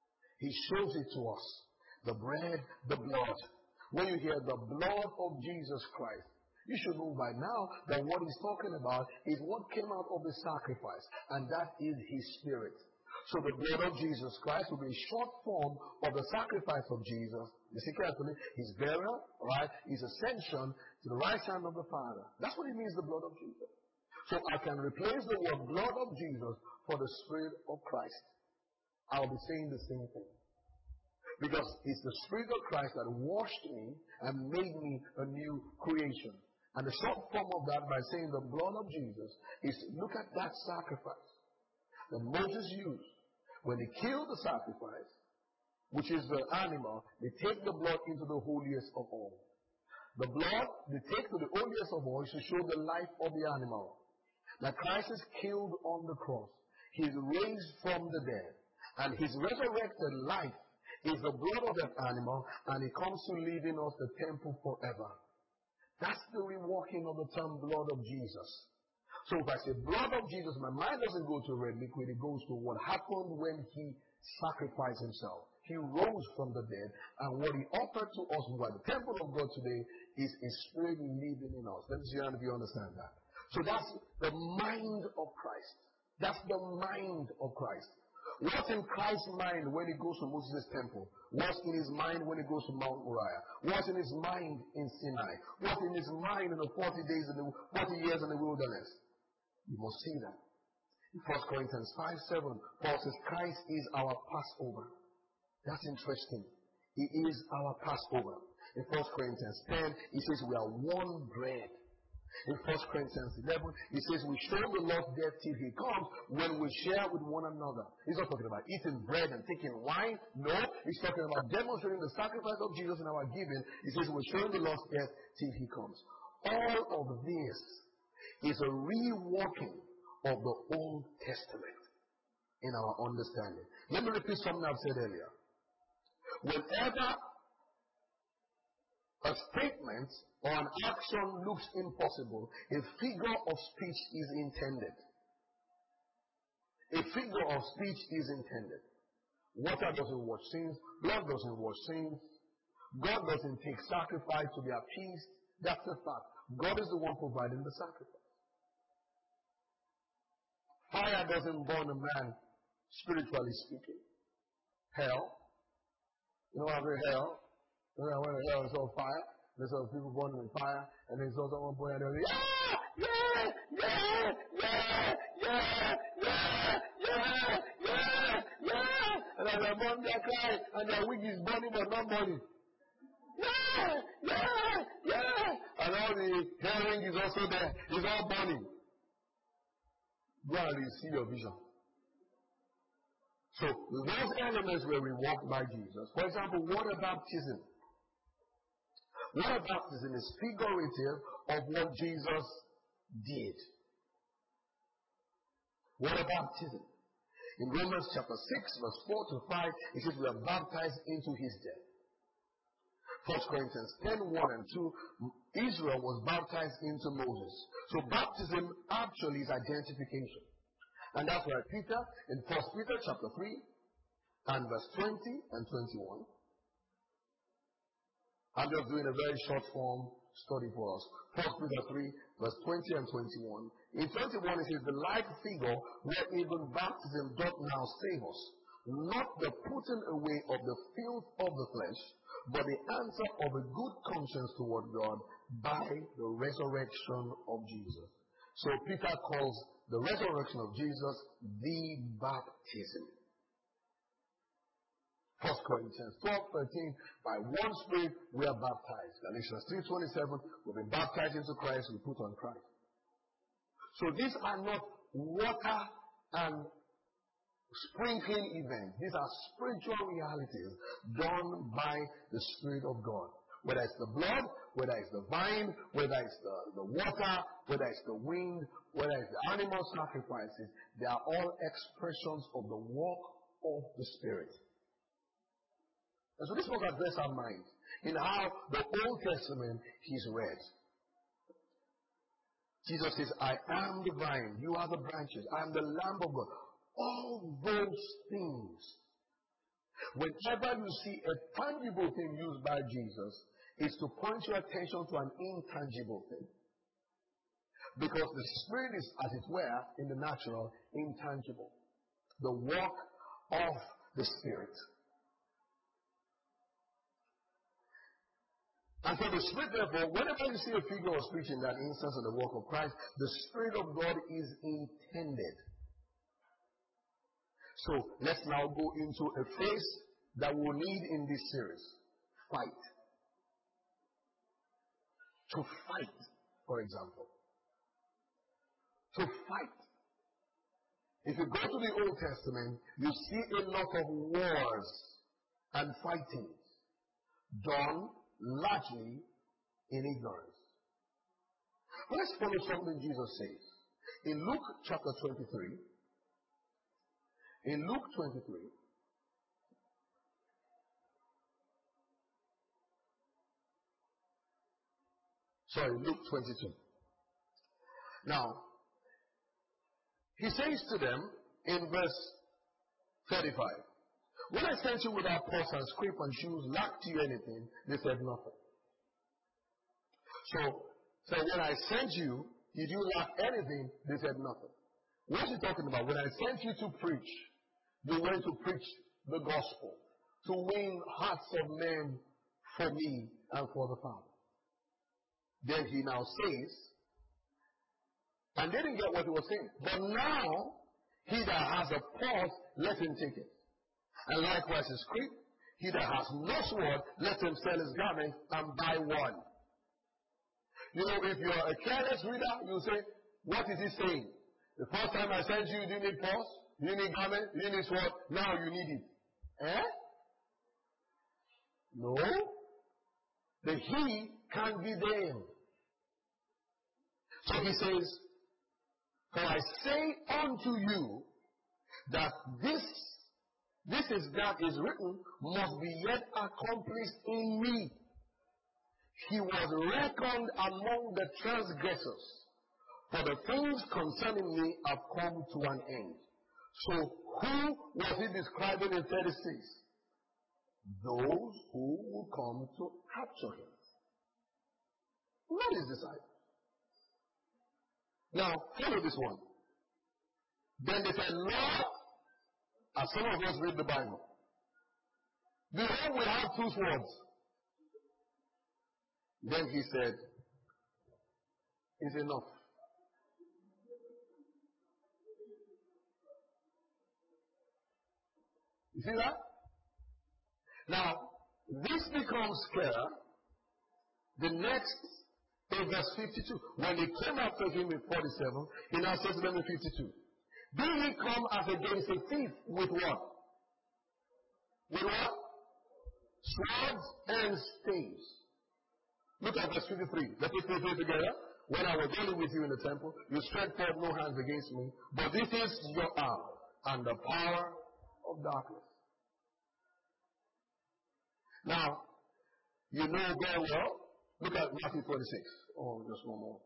S1: He shows it to us. The bread, the blood. When you hear the blood of Jesus Christ, you should know by now that what he's talking about is what came out of the sacrifice. And that is his spirit. So the blood of Jesus Christ will be a short form of the sacrifice of Jesus. You see carefully, his burial, right, his ascension to the right hand of the Father. That's what it means, the blood of Jesus. So I can replace the word blood of Jesus for the Spirit of Christ. I'll be saying the same thing. Because it's the Spirit of Christ that washed me and made me a new creation. And the short form of that, by saying the blood of Jesus, is look at that sacrifice that Moses used. When they killed the sacrifice, which is the animal, they take the blood into the holiest of all. The blood they take to the holiest of all is to show the life of the animal. That Christ is killed on the cross. He is raised from the dead. And his resurrected life is the blood of that animal, and it comes to live in us the temple forever. That's the reworking of the term blood of Jesus. So if I say blood of Jesus, my mind doesn't go to red liquid, it goes to what happened when he sacrificed himself. He rose from the dead, and what he offered to us by the temple of God today is a spirit living in us. Let me see if you understand that. So that's the mind of Christ. That's the mind of Christ. What's in Christ's mind when he goes to Moses' temple? What's in his mind when he goes to Mount Moriah? What's in his mind in Sinai? What's in his mind in the forty days in the forty years in the wilderness? You must see that. In First Corinthians five seven, Paul says Christ is our Passover. That's interesting. He is our Passover. In First Corinthians ten, he says we are one bread. In First Corinthians eleven, he says we show the Lord's death till he comes when we share with one another. He's not talking about eating bread and taking wine. No, he's talking about demonstrating the sacrifice of Jesus in our giving. He says we're showing the Lord's death till he comes. All of this is a reworking of the Old Testament in our understanding. Let me repeat something I've said earlier. Whenever a statement or an action looks impossible, a figure of speech is intended. A figure of speech is intended. Water doesn't wash sins. Blood doesn't wash sins. God doesn't take sacrifice to be appeased. That's a fact. God is the one providing the sacrifice. Fire doesn't burn a man, spiritually speaking. Hell. You know what I mean? Hell. You know when hell is on fire. There's other people burning in fire, and there's also one point and they're like, yeah, yeah, yeah, yeah, yeah, yeah, yeah, yeah. And as they burn, they cry, and their wig is burning but not burning. Yeah, yeah, yeah. And all the hearing is also there. It's all burning. Go and see your vision. So those elements where we walk by Jesus. For example, water baptism. Water baptism is figurative of what Jesus did. Water baptism. In Romans chapter six, verse four to five, it says we are baptized into his death. First Corinthians ten, one and two, Israel was baptized into Moses. So baptism actually is identification. And that's why Peter, in First Peter chapter three, and verse twenty and twenty-one, I'm just doing a very short form study for us. First Peter three, verse twenty and twenty-one. In twenty-one it says, the like figure where even baptism doth now save us, not the putting away of the filth of the flesh, but the answer of a good conscience toward God by the resurrection of Jesus. So Peter calls the resurrection of Jesus the baptism. First Corinthians twelve, thirteen, by one Spirit we are baptized. Galatians three, twenty-seven, we've been baptized into Christ, we put on Christ. So these are not water and sprinkling events. These are spiritual realities done by the Spirit of God. Whether it's the blood, whether it's the vine, whether it's the, the water, whether it's the wind, whether it's the animal sacrifices, they are all expressions of the work of the Spirit. And so this must address our minds in how the Old Testament is read. Jesus says, I am the vine, you are the branches, I am the Lamb of God. All those things. Whenever you see a tangible thing used by Jesus, it's to point your attention to an intangible thing. Because the Spirit is, as it were, in the natural, intangible. The work of the Spirit. And so the Spirit, therefore, whenever you see a figure or speech in that instance of the work of Christ, the Spirit of God is intended. So let's now go into a phrase that we'll need in this series. Fight. To fight, for example. To fight. If you go to the Old Testament, you see a lot of wars and fightings done largely in ignorance. But let's follow something Jesus says. In Luke chapter twenty-three, in Luke twenty-three, sorry, Luke twenty-two. Now, he says to them in verse thirty-five, when I sent you without purse and scrip and shoes, lacked you anything? They said nothing. So, so when I sent you, did you lack anything? They said nothing. What's he talking about? When I sent you to preach, you went to preach the gospel, to win hearts of men for me and for the Father. Then he now says, and they didn't get what he was saying, but now, he that has a purse, let him take it. And likewise his scrip, he that has no sword, let him sell his garment and buy one. You know, if you're a careless reader, you say, what is he saying? The first time I sent you, you didn't need purse, you didn't need garment, you didn't need sword, now you need it. Eh? No. The he can't be them. So he says, for I say unto you that this This is that is written, must be yet accomplished in me. He was reckoned among the transgressors, for the things concerning me have come to an end. So who was he describing in thirty-six? Those who will come to capture him. Not his disciples. Now, follow this one. Then they said, Lord, as some of us read the Bible, behold, we have two swords. Then he said, it's enough. You see that? Now, this becomes clear. The next, in verse fifty-two, when they came after him in forty-seven, he now says to them in fifty-two, did he come as against a thief with what? With what? Swords and staves. Look at verse fifty-three. Let's pray together. When I was dealing with you in the temple, you stretched forth no hands against me, but this is your hour and the power of darkness. Now, you know very well, look at Matthew twenty-six. Oh, just one more.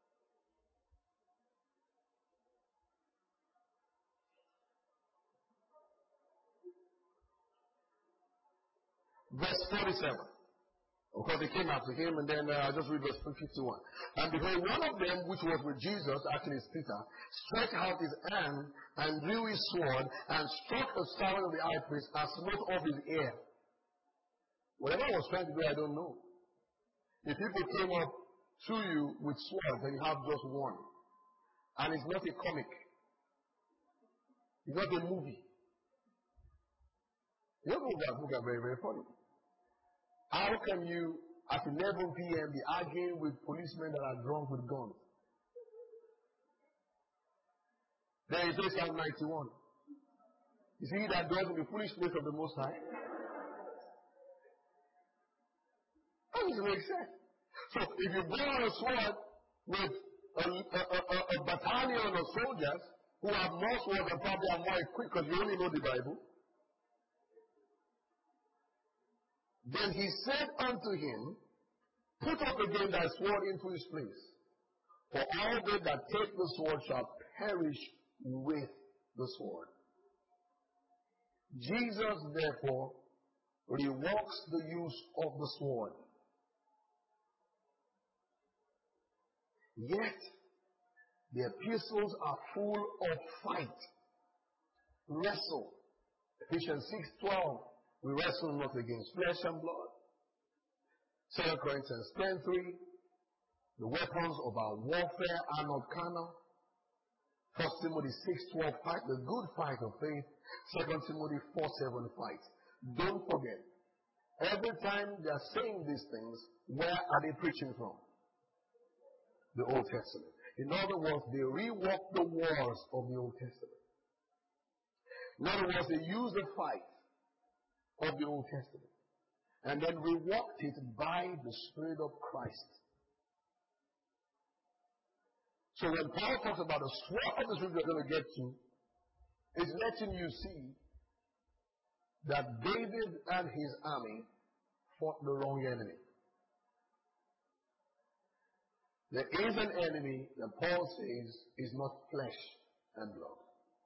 S1: Verse forty-seven. Because they came after him, and then uh, just read verse fifty-one. And behold, one of them, which was with Jesus, actually is Peter, stretched out his hand and drew his sword and struck the servant of the high priest and smote off his ear. Whatever I was trying to do, I don't know. If people came up to you with swords and you have just one, and it's not a comic, it's not a movie. You know that book are very, very funny. How can you, at eleven p.m., be arguing with policemen that are drunk with guns? Then he says Psalm ninety-one. You see that dwells in the foolishness of the Most High? That doesn't make sense. So if you bring on a sword with a, a, a, a battalion of soldiers who have more swords and probably are more equipped because you only know the Bible, then he said unto him, put up again thy sword into his place, for all they that take the sword shall perish with the sword. Jesus, therefore, revokes the use of the sword. Yet, the epistles are full of fight, wrestle. Ephesians six twelve. We wrestle not against flesh and blood. Second Corinthians ten three. The weapons of our warfare are not carnal. First Timothy six twelve. Fight the good fight of faith. Second Timothy four seven. Fight. Don't forget, every time they are saying these things, where are they preaching from? The Old Testament. In other words, they rewalk the wars of the Old Testament. In other words, they use the fight of the Old Testament and then rewalked it by the Spirit of Christ. So when Paul talks about the sword of the Spirit we're going to get to, it's letting you see that David and his army fought the wrong enemy. There is an enemy that Paul says is not flesh and blood.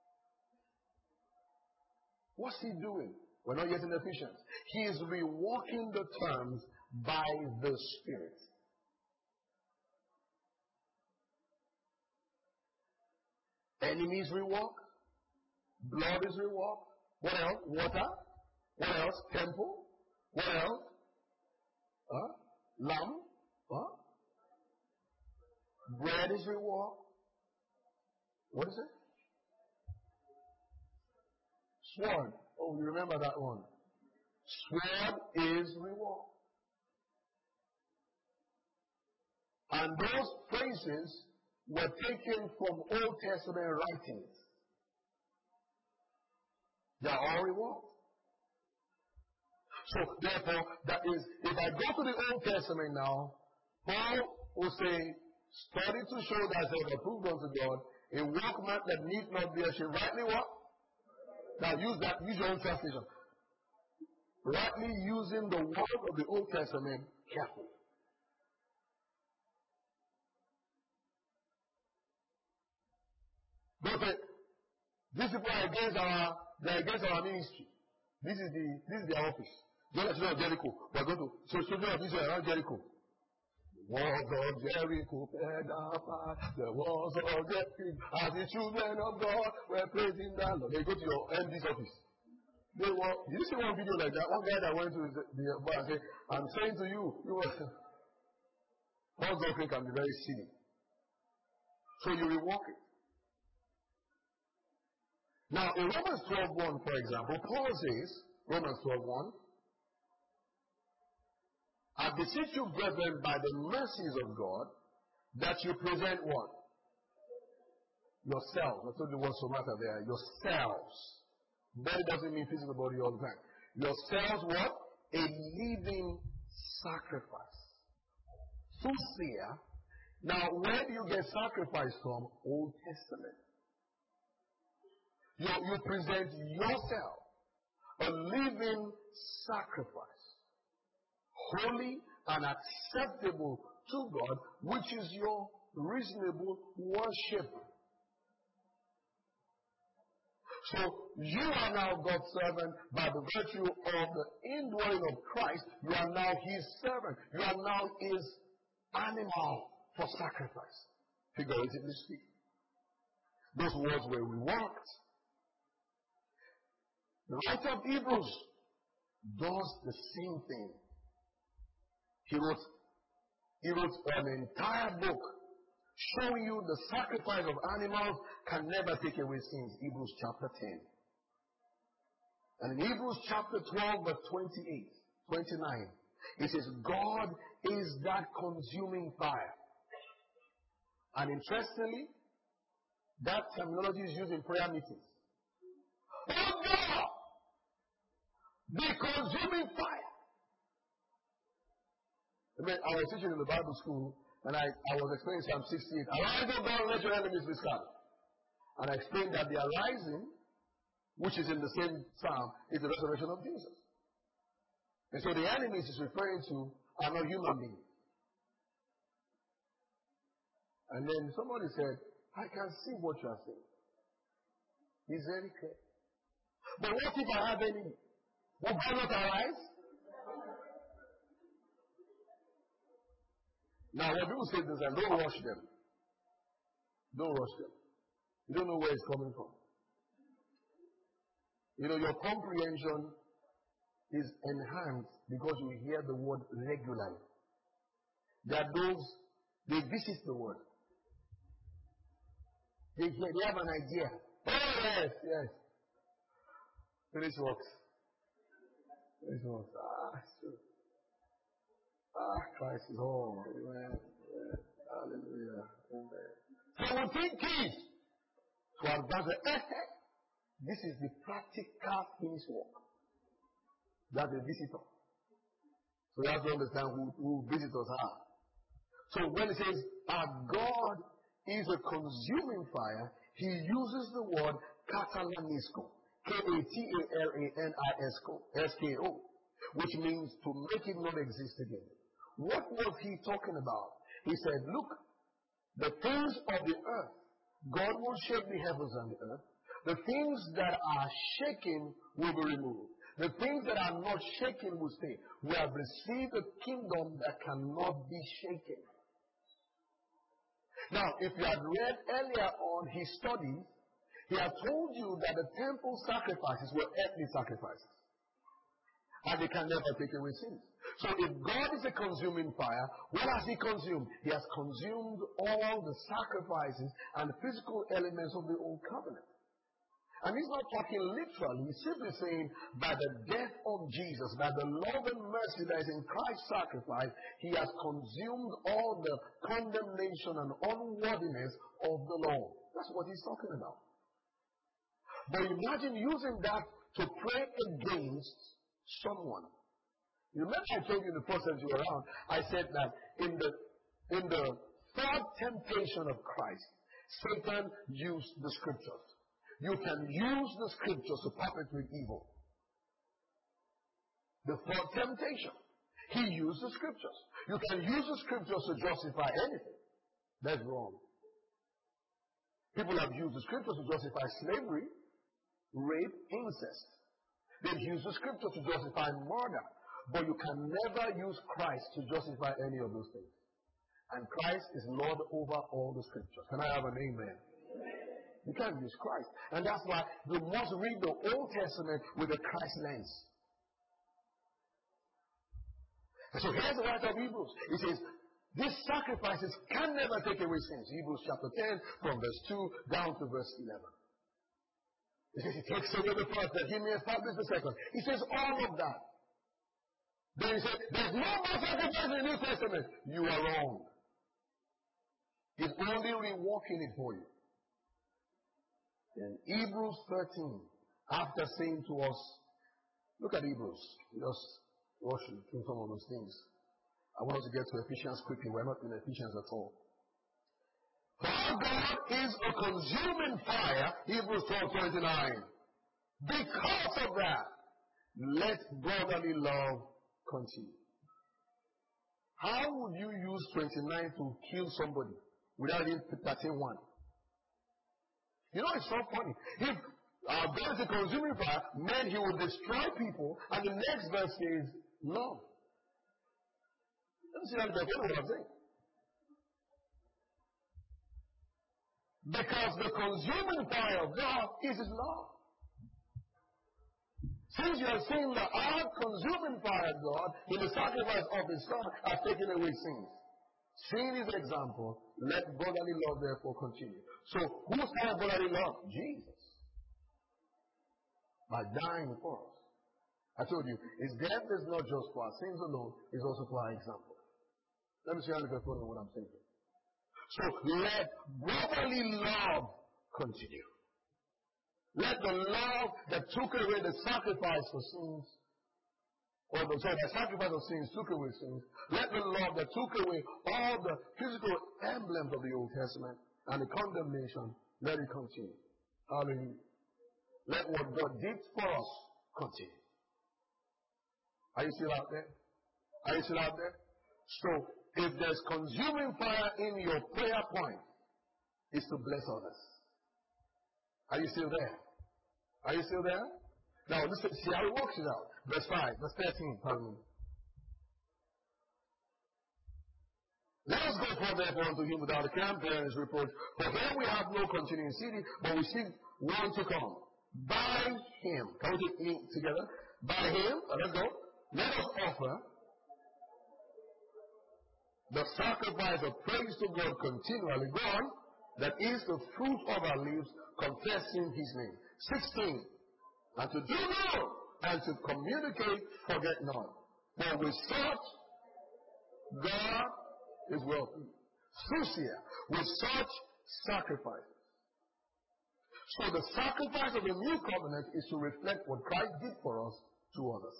S1: What's he doing? We're not yet in Ephesians. He is rewalking the terms by the Spirit. Enemies rewalk. Blood is rewalked. What else? Water. What else? Temple. What else? Huh? Lamb. Huh? Bread is rewalked. What is it? Sword. Oh, you remember that one. Sword is reward. And those phrases were taken from Old Testament writings. They are all reward. So, therefore, that is, if I go to the Old Testament now, Paul will say, study to show thyself approved unto God, a workman that need not be ashamed. Rightly what? Now use that, use your own translation. Rightly using the word of the Old Testament carefully. Don't say, these people are against our, they're against our ministry. This is the, this is their office. Don't let you know Jericho. We're going to, so children of Israel around Jericho. The walls of Jericho, the walls of Jericho, as the children of God were praising the Lord. They go to your M D's office. They were, did you see one video like that? One guy that went to the, the bar and said, I'm saying to you, you were, false doctrine can be very silly. So you rework it. Now, in Romans twelve one, for example, Paul says, Romans twelve one, I beseech you, brethren, by the mercies of God, that you present what? Yourselves. I told you what's the matter there. Yourselves. Body doesn't mean physical body all the time. Yourselves what? A living sacrifice. soothsayer. Now, where do you get sacrifice from? Old Testament. You, you present yourself a living sacrifice, holy and acceptable to God, which is your reasonable worship. So you are now God's servant by the virtue of the indwelling of Christ. You are now His servant. You are now His animal for sacrifice, figuratively speaking. Those words were reworked. The writer of Hebrews does the same thing. He wrote, he wrote an entire book showing you the sacrifice of animals can never take away sins. Hebrews chapter ten. And in Hebrews chapter twelve, verse twenty-eight, twenty-nine, it says, God is that consuming fire. And interestingly, that terminology is used in prayer meetings. Oh God! The consuming fire. I mean, I was teaching in the Bible school, and I, I was explaining Psalm sixty-eight. Arise, O God, and let your enemies be scattered. And I explained that the arising, which is in the same psalm, is the resurrection of Jesus. And so the enemies is referring to are not human beings. And then somebody said, I can see what you are saying. It's very clear. But what if I have enemy? Will God not arise? Now, when people say this, and don't rush them. Don't rush them. You don't know where it's coming from. You know, your comprehension is enhanced because you hear the word regularly. There are those, they visit the word. They, hear, they have an idea. Oh, yes, yes. Finish works. Finish works. Ah, it's true. Ah, Christ is home. Amen. Amen. Hallelujah. Amen. So we think keys to advance the effect. This is the practical finished work. That's a visitor. So you have to understand who, who visitors are. So when it says, our God is a consuming fire, he uses the word katalanisko. K A T A L A N I S K O. Which means to make it not exist again. What was he talking about? He said, look, the things of the earth, God will shake the heavens and the earth. The things that are shaken will be removed. The things that are not shaken will stay. We have received a kingdom that cannot be shaken. Now, if you had read earlier on his studies, he had told you that the temple sacrifices were earthly sacrifices. And they can never take away sins. So if God is a consuming fire, what has he consumed? He has consumed all the sacrifices and the physical elements of the old covenant. And he's not talking literally. He's simply saying, by the death of Jesus, by the love and mercy that is in Christ's sacrifice, he has consumed all the condemnation and unworthiness of the law. That's what he's talking about. But imagine using that to pray against someone. You remember I told you in the first time you were around, I said that in the in the third temptation of Christ, Satan used the scriptures. You can use the scriptures to perpetrate evil. The third temptation, he used the scriptures. You can use the scriptures to justify anything. That's wrong. People have used the scriptures to justify slavery, rape, incest. They've used the scripture to justify murder. But you can never use Christ to justify any of those things. And Christ is Lord over all the scriptures. Can I have an amen? You can't use Christ. And that's why you must read the Old Testament with a Christ lens. And so here's the writer of Hebrews. He says, these sacrifices can never take away sins. Hebrews chapter ten, from verse two down to verse eleven. He says, he takes away the first, that he may establish the second. He says all of that. Then he said, there's no more sacrifice in the New Testament. You are wrong. He's only reworking it for you. In Hebrews thirteen, after saying to us, look at Hebrews, just rushing through some of those things. I want us to get to Ephesians quickly. We're not in Ephesians at all. For our God is a consuming fire, Hebrews twelve twenty-nine. Because of that, let brotherly love continue. How would you use twenty-nine to kill somebody without even thirteen one? You know, it's so funny. If our God is a consuming fire, meant he will destroy people, and the next verse says, love. Let me see how to what I'm saying. Because the consuming fire of God is his love. Since you have seen the our consuming fire of God in the sacrifice of his son has taken away sins. Seeing his example, let brotherly love therefore continue. So, who's our brotherly love? Jesus. By dying for us. I told you, his death is not just for our sins alone, it's also for our example. Let me see how you can follow what I'm saying. So, let brotherly love continue. Let the love that took away the sacrifice for sins, or the, sorry, the sacrifice of sins took away sins. Let the love that took away all the physical emblems of the Old Testament and the condemnation, let it continue. Hallelujah. Let what God did for us continue. Are you still out there? Are you still out there? So, if there's consuming fire in your prayer point, it's to bless others. Are you still there? Are you still there? Now, listen, see how it works it out. Verse five, verse thirteen, pardon me. Let us go forth therefore unto him without a compare and his reproach. For here we have no continuing city, but we seek one to come. By him. Can we take me together? By him, uh, let's go. Let us offer the sacrifice of praise to God continually. Go on. That is the fruit of our lips, confessing his name. sixteen. And to do no, and to communicate, forget not. For with such, God is well pleased. Susia, with such sacrifice. So the sacrifice of the new covenant is to reflect what Christ did for us to others.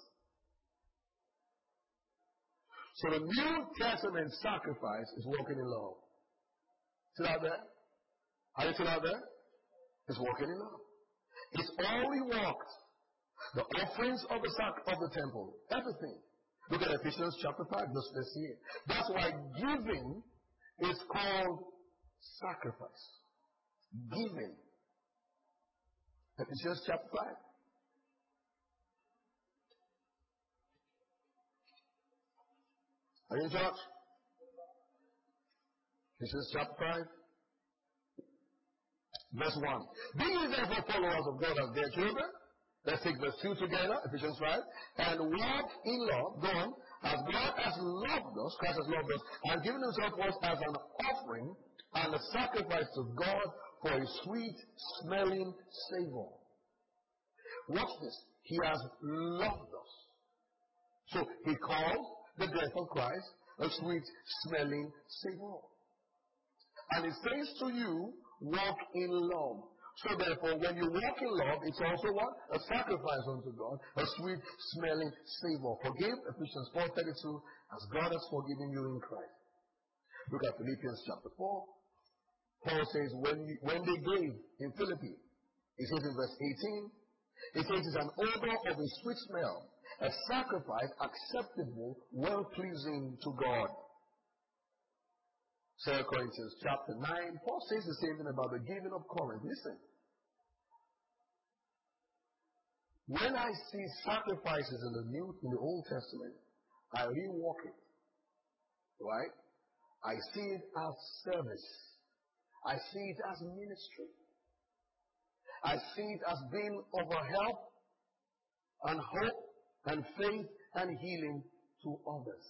S1: So the New Testament sacrifice is walking in love. Still out there? Are you still out there? It's walking in love. It's all we walked. The offerings of the sac- of the temple. Everything. Look at Ephesians chapter five. Let's, let's see it. That's why giving is called sacrifice. Giving. Ephesians chapter five. Are you in church? Ephesians chapter five. Verse one. Be ye therefore followers of God as dear children. Let's take verse two together, Ephesians five. And walk in love, go on, as God has loved us, Christ has loved us, and given himself for us as an offering and a sacrifice to God for a sweet smelling savor. Watch this. He has loved us. So he called the death of Christ a sweet smelling savor. And it says to you, walk in love. So therefore, when you walk in love, it's also what? A sacrifice unto God, a sweet smelling savor. Forgive, Ephesians four thirty-two, as God has forgiven you in Christ. Look at Philippians chapter four. Paul says, when, you, when they gave in Philippi, he says in verse eighteen, it says it's an odor of a sweet smell, a sacrifice acceptable, well-pleasing to God. Second Corinthians chapter nine, Paul says the same thing about the giving of Corinth. Listen. When I see sacrifices in the New, in the Old Testament, I rewalk it. Right? I see it as service. I see it as ministry. I see it as being of a help and hope and faith and healing to others.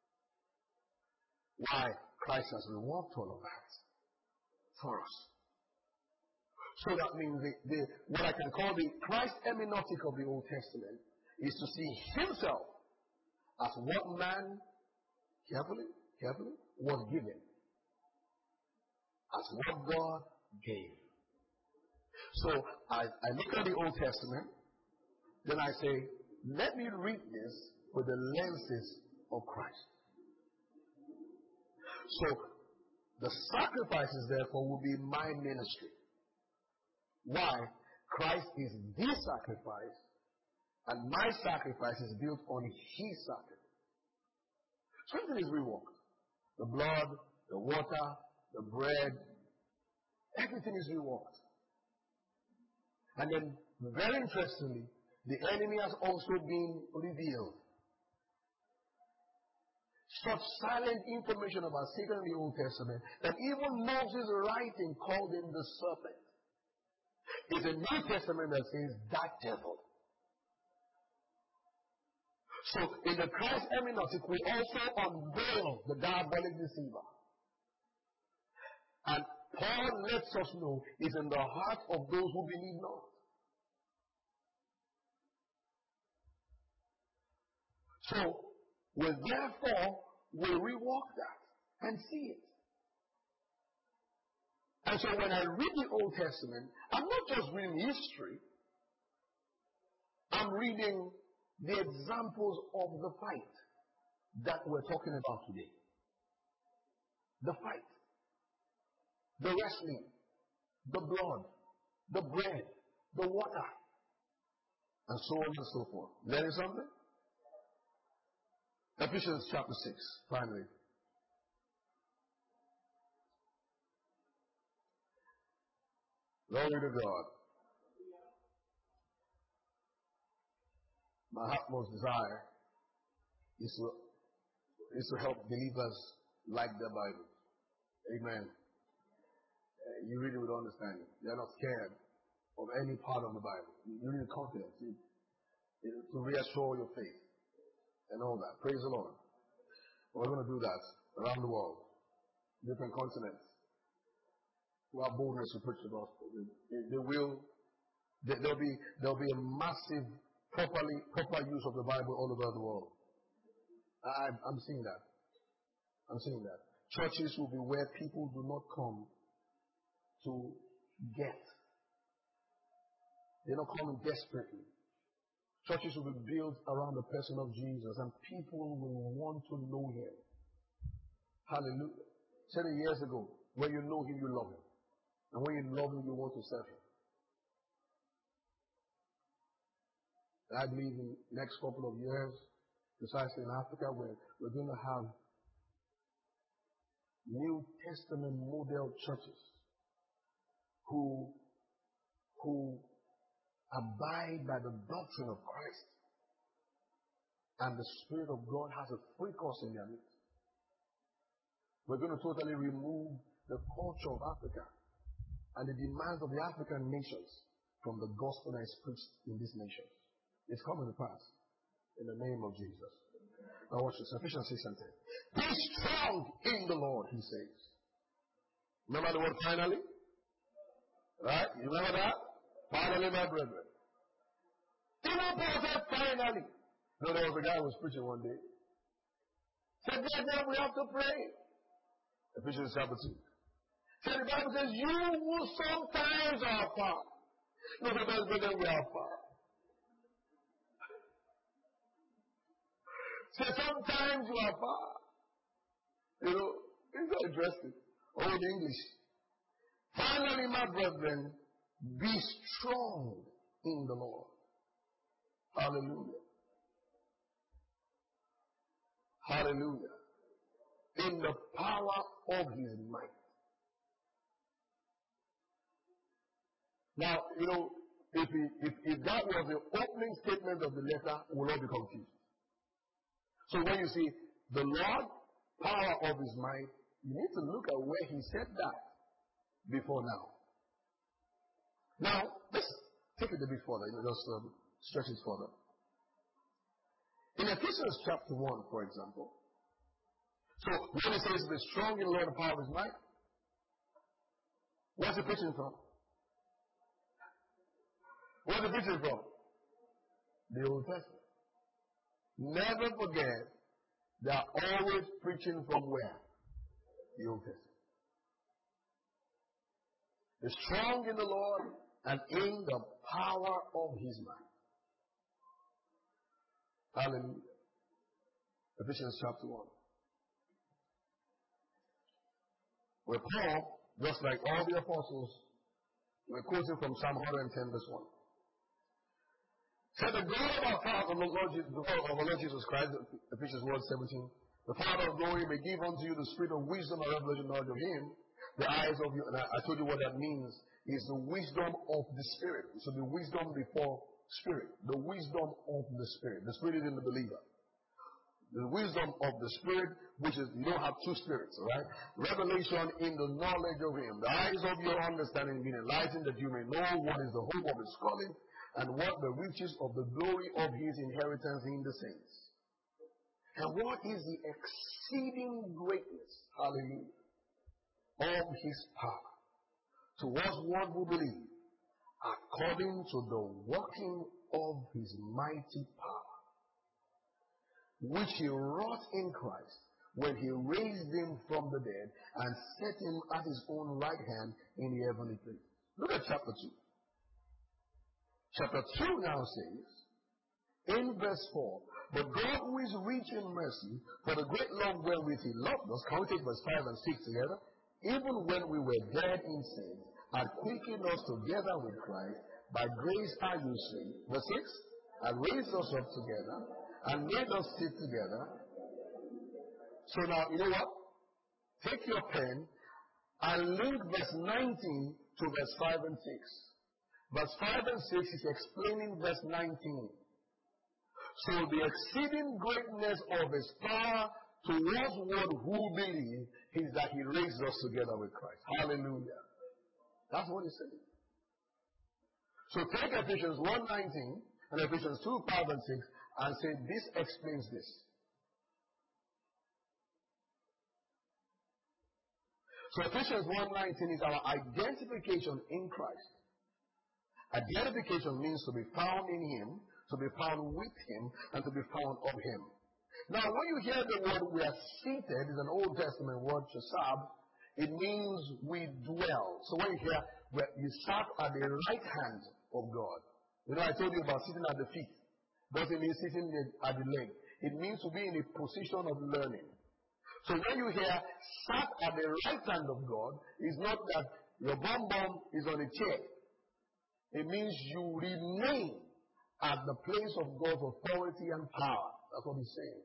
S1: Why? Christ has reworked all of that for us. So that means the, the, what I can call the Christ hermeneutic of the Old Testament is to see himself as what man, carefully, carefully, was given. As what God gave. So I, I look at the Old Testament, then I say, let me read this with the lenses of Christ. So, the sacrifices, therefore, will be my ministry. Why? Christ is the sacrifice, and my sacrifice is built on his sacrifice. So everything is reworked. The blood, the water, the bread, everything is reworked. And then, very interestingly, the enemy has also been revealed. Such silent information about Satan in the Old Testament that even Moses' writing called him the serpent. It's a New Testament that says that devil. So in the Christ hermeneutic, we also unveil the diabolic deceiver. And Paul lets us know it's in the heart of those who believe not. So, we therefore will rework that and see it. And so when I read the Old Testament, I'm not just reading history. I'm reading the examples of the fight that we're talking about today. The fight. The wrestling. The blood. The bread. The water. And so on and so forth. Learning something? Ephesians chapter six, finally. Glory to God. My utmost desire is to, is to help believers like the Bible. Amen. Uh, you read it with understanding. You're not scared of any part of the Bible. You need confidence you, you, to reassure your faith and all that. Praise the Lord. We're going to do that around the world, different continents, who have boldness to preach the gospel. They, they, they will. They, there'll be there'll be a massive, properly proper use of the Bible all over the world. I, I'm seeing that. I'm seeing that. Churches will be where people do not come to get. They're not coming desperately. Churches will be built around the person of Jesus, and people will want to know him. Hallelujah. I said it years ago. When you know him, you love him. And when you love him, you want to serve him. And I believe in the next couple of years, precisely in Africa, where we're going to have New Testament model churches who, who abide by the doctrine of Christ. And the Spirit of God has a free course in their midst. We're going to totally remove the culture of Africa and the demands of the African nations from the gospel that is preached in these nations. It's coming to pass in the name of Jesus. Now watch this. Ephesians six and ten. Be strong in the Lord, he says. Remember the word finally? Right? You remember that? Finally, my brethren. Even Paul said finally. No, there was a guy who was preaching one day. Said, therefore we have to pray. Ephesians chapter two. So the Bible says, you will sometimes are far. No, sometimes brethren we are far. So sometimes you are far. You know, it's not interesting. Or in English. Finally, my brethren, be strong in the Lord. Hallelujah. Hallelujah. In the power of his might. Now, you know, if, he, if, if that was the opening statement of the letter, we'll all be confused. So when you see the Lord, power of his might, you need to look at where he said that before now. Now, let's take it a bit further, you know, just um, stretch it further. In Ephesians chapter one, for example, so when it says, be strong in the Lord, the power of his might, where's it preaching from? Where's it preaching from? The Old Testament. Never forget, they are always preaching from where? The Old Testament. Be strong in the Lord and in the power of his might. Hallelujah. Ephesians chapter one. Where Paul, just like all the apostles, we're quoting from Psalm one ten verse one. Said the God of our Father, the Lord Jesus, the God of our Lord Jesus Christ, Ephesians one seventeen, the Father of glory may give unto you the spirit of wisdom and revelation knowledge of Him, the eyes of you, and I, I told you what that means, is the wisdom of the Spirit. So the wisdom before Spirit. The wisdom of the Spirit. The Spirit is in the believer. The wisdom of the Spirit, which is, you don't have two spirits, alright? Revelation in the knowledge of Him. The eyes of your understanding being enlightened, that you may know what is the hope of His calling, and what the riches of the glory of His inheritance in the saints. And what is the exceeding greatness, hallelujah, of His power towards what we believe, according to the working of His mighty power, which He wrought in Christ when He raised Him from the dead and set Him at His own right hand in the heavenly place. Look at chapter two. Chapter two now says, in verse four, but God who is rich in mercy, for the great love wherewith He loved us, can we take verse five and six together? Even when we were dead in sin, hath quickened us together with Christ, by grace are you saved. Verse six, and raised us up together, and made us sit together. So now, you know what? Take your pen and link verse nineteen to verse five and six. Verse five and six is explaining verse nineteen. So the exceeding greatness of His power towards one who believe is that He raised us together with Christ. Hallelujah. That's what He's saying. So take Ephesians one nineteen and Ephesians two five and six and say this explains this. So Ephesians one nineteen is our identification in Christ. Identification means to be found in Him, to be found with Him, and to be found of Him. Now, when you hear the word we are seated, is an Old Testament word, shasab, it means we dwell. So when you hear, you sat at the right hand of God. You know, I told you about sitting at the feet. Doesn't mean sitting at the leg. It means to be in a position of learning. So when you hear sat at the right hand of God, it's not that your bum bum is on a chair. It means you remain at the place of God's authority and power. That's what He's saying.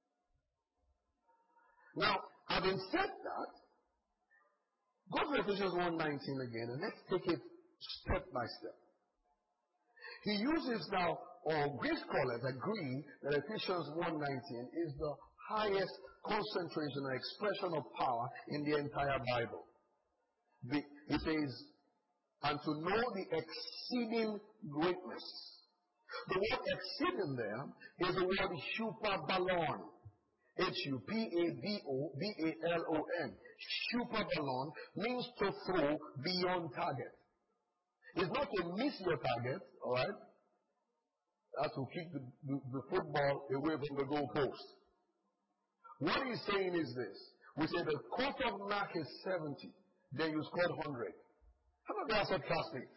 S1: Now, having said that, go to Ephesians one nineteen again, and let's take it step by step. He uses now, or Greek scholars agree that Ephesians one nineteen is the highest concentration and expression of power in the entire Bible. The, it says, and to know the exceeding greatness. The word exceeding there is the word hupabalon. H U P A B O B A L O N. Hupabalon means to throw beyond target. It's not to miss your target, alright? That's to kick the, the, the football away from the goalpost. What he's saying is this. We say the quarter mark is seventy, then you scored one hundred. How about that's what classmates?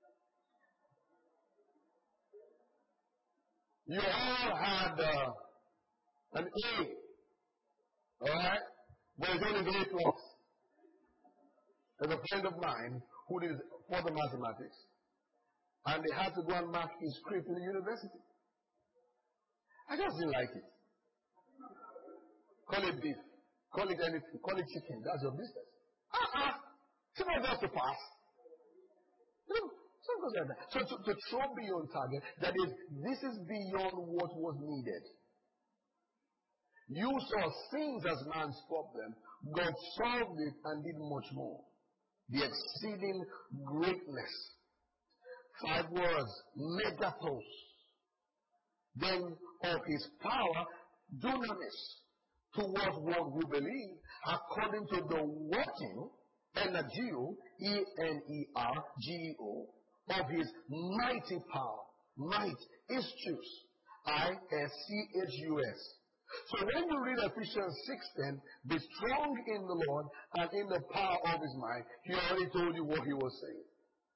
S1: You all had uh, an A, alright? But it's only A plus. There's a friend of mine who did further mathematics, and they had to go and mark his script in the university. I just didn't like it. Call it beef, call it anything, call it chicken, that's your business. Uh-uh. Somebody has to pass. You know, something like that. So to, to throw beyond target, that is, this is beyond what was needed. You saw things as man's problem. God solved it and did much more. The exceeding greatness. Five words. Megathos. Then of His power, dunamis, towards what we believe, according to the working, energio, E N E R G E O, of His mighty power. Might, ischius, I S C H U S. So when you read Ephesians six ten, be strong in the Lord and in the power of His might, He already told you what He was saying.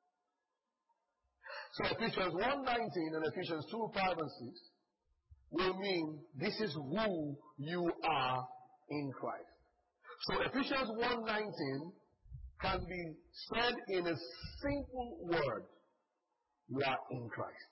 S1: So Ephesians one nineteen and Ephesians two five and six will mean this is who you are in Christ. So Ephesians one nineteen can be said in a simple word. You are in Christ.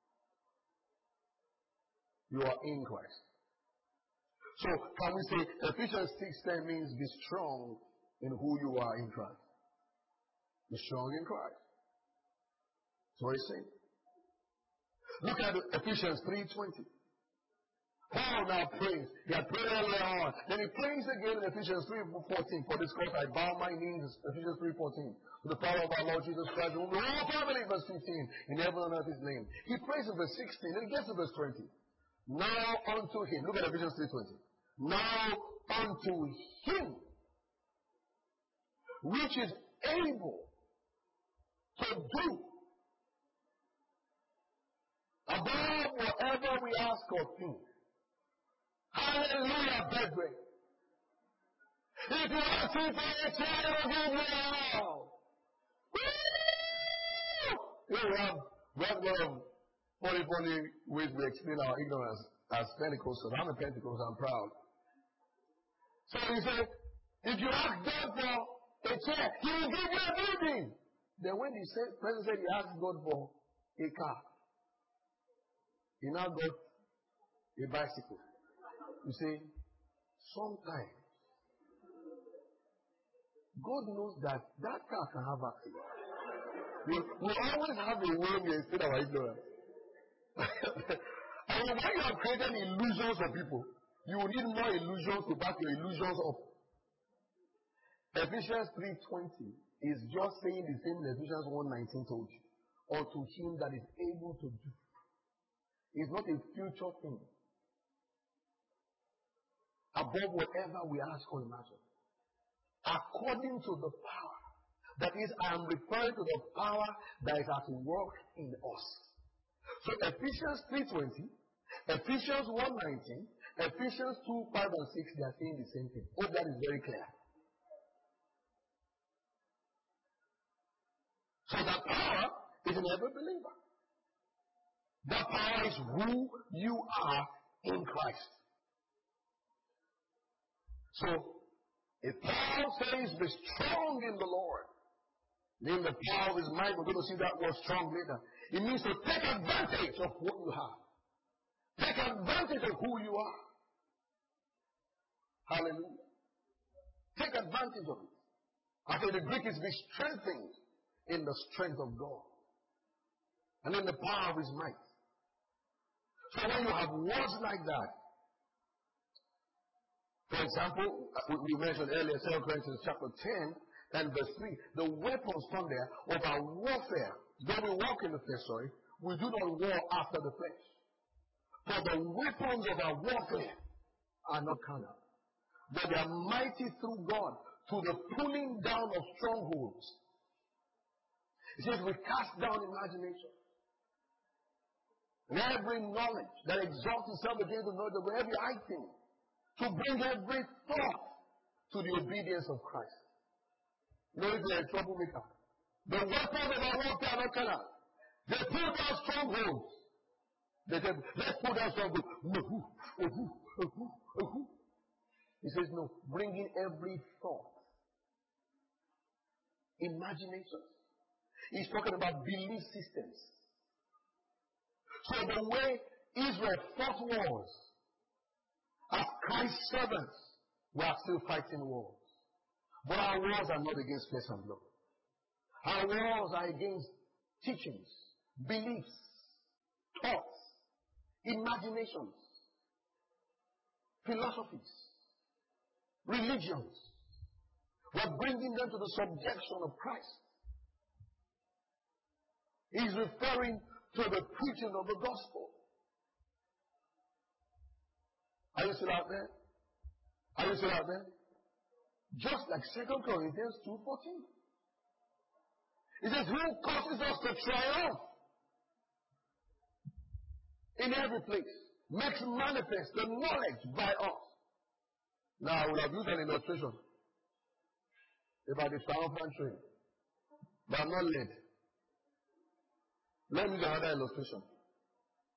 S1: You are in Christ. So can we say Ephesians six ten means be strong in who you are in Christ. Be strong in Christ. That's what he's saying. Look at Ephesians three twenty. Paul now prays. He had prayed earlier on. Then he prays again in Ephesians three fourteen. For this cause I bow my knees, Ephesians three fourteen. To the power of our Lord Jesus Christ, whom the whole family, verse fifteen, in heaven and earth his name. He prays in verse sixteen, then he gets to verse twenty. Now unto him. Look at Ephesians three twenty. Now unto him, which is able to do above whatever we ask or think. Hallelujah, brethren. If you are asking for a child, give me all. You have, we have one of funny, funny ways we explain our ignorance as Pentecostals. I'm a Pentecostal, I'm proud. So he said, if you ask God for a chair, he will give you a building. Then when the president said he asked God for a car, he now got a bicycle. You see, sometimes God knows that that car can have accident. We, we always have a way we explain our ignorance. And when you have created illusions for people, you will need more illusions to back your illusions up. Ephesians three twenty is just saying the same that Ephesians one nineteen told you. Unto him that is able to do. It's not a future thing. Above whatever we ask or imagine. According to the power. That is, I am referring to the power that is at work in us. So Ephesians three twenty, Ephesians one nineteen, Ephesians two five and six, they are saying the same thing. Hope that is very clear. So that power is in every believer. That power is who you are in Christ. So, if Paul says be strong in the Lord, then the power of his might, we're going to see that word strong later. It means to take advantage of what you have. Take advantage of who you are. Hallelujah. Take advantage of it. I think the Greek is be strengthened in the strength of God. And in the power of his might. So when you have words like that, for example, we mentioned earlier, Second Corinthians chapter ten and verse three, the weapons from there of our warfare, though we walk in the flesh, sorry, we do not war after the flesh. For the weapons of our warfare are not carnal, but they are mighty through God to the pulling down of strongholds. It says we cast down imagination. And every knowledge that exalts itself against the knowledge of every high thing, to bring every thought to the obedience of Christ. Know if you're a troublemaker. The weapons of our warfare are not carnal. They pull down strongholds. They said, let's pull down strongholds. He says, no, bringing every thought. Imaginations. He's talking about belief systems. So the way Israel fought wars, as Christ's servants, we are still fighting wars. But our wars are not against flesh and blood. Our wars are against teachings, beliefs, thoughts, imaginations, philosophies, religions. We are bringing them to the subjection of Christ. He's referring to the preaching of the gospel. Are you still out there? Are you still out there? Just like Second Corinthians two fourteen. It says, who causes us to triumph in every place, makes manifest the knowledge by us. Now, I would have used an illustration about the triumphant train, but I'm not led. Let me use another illustration.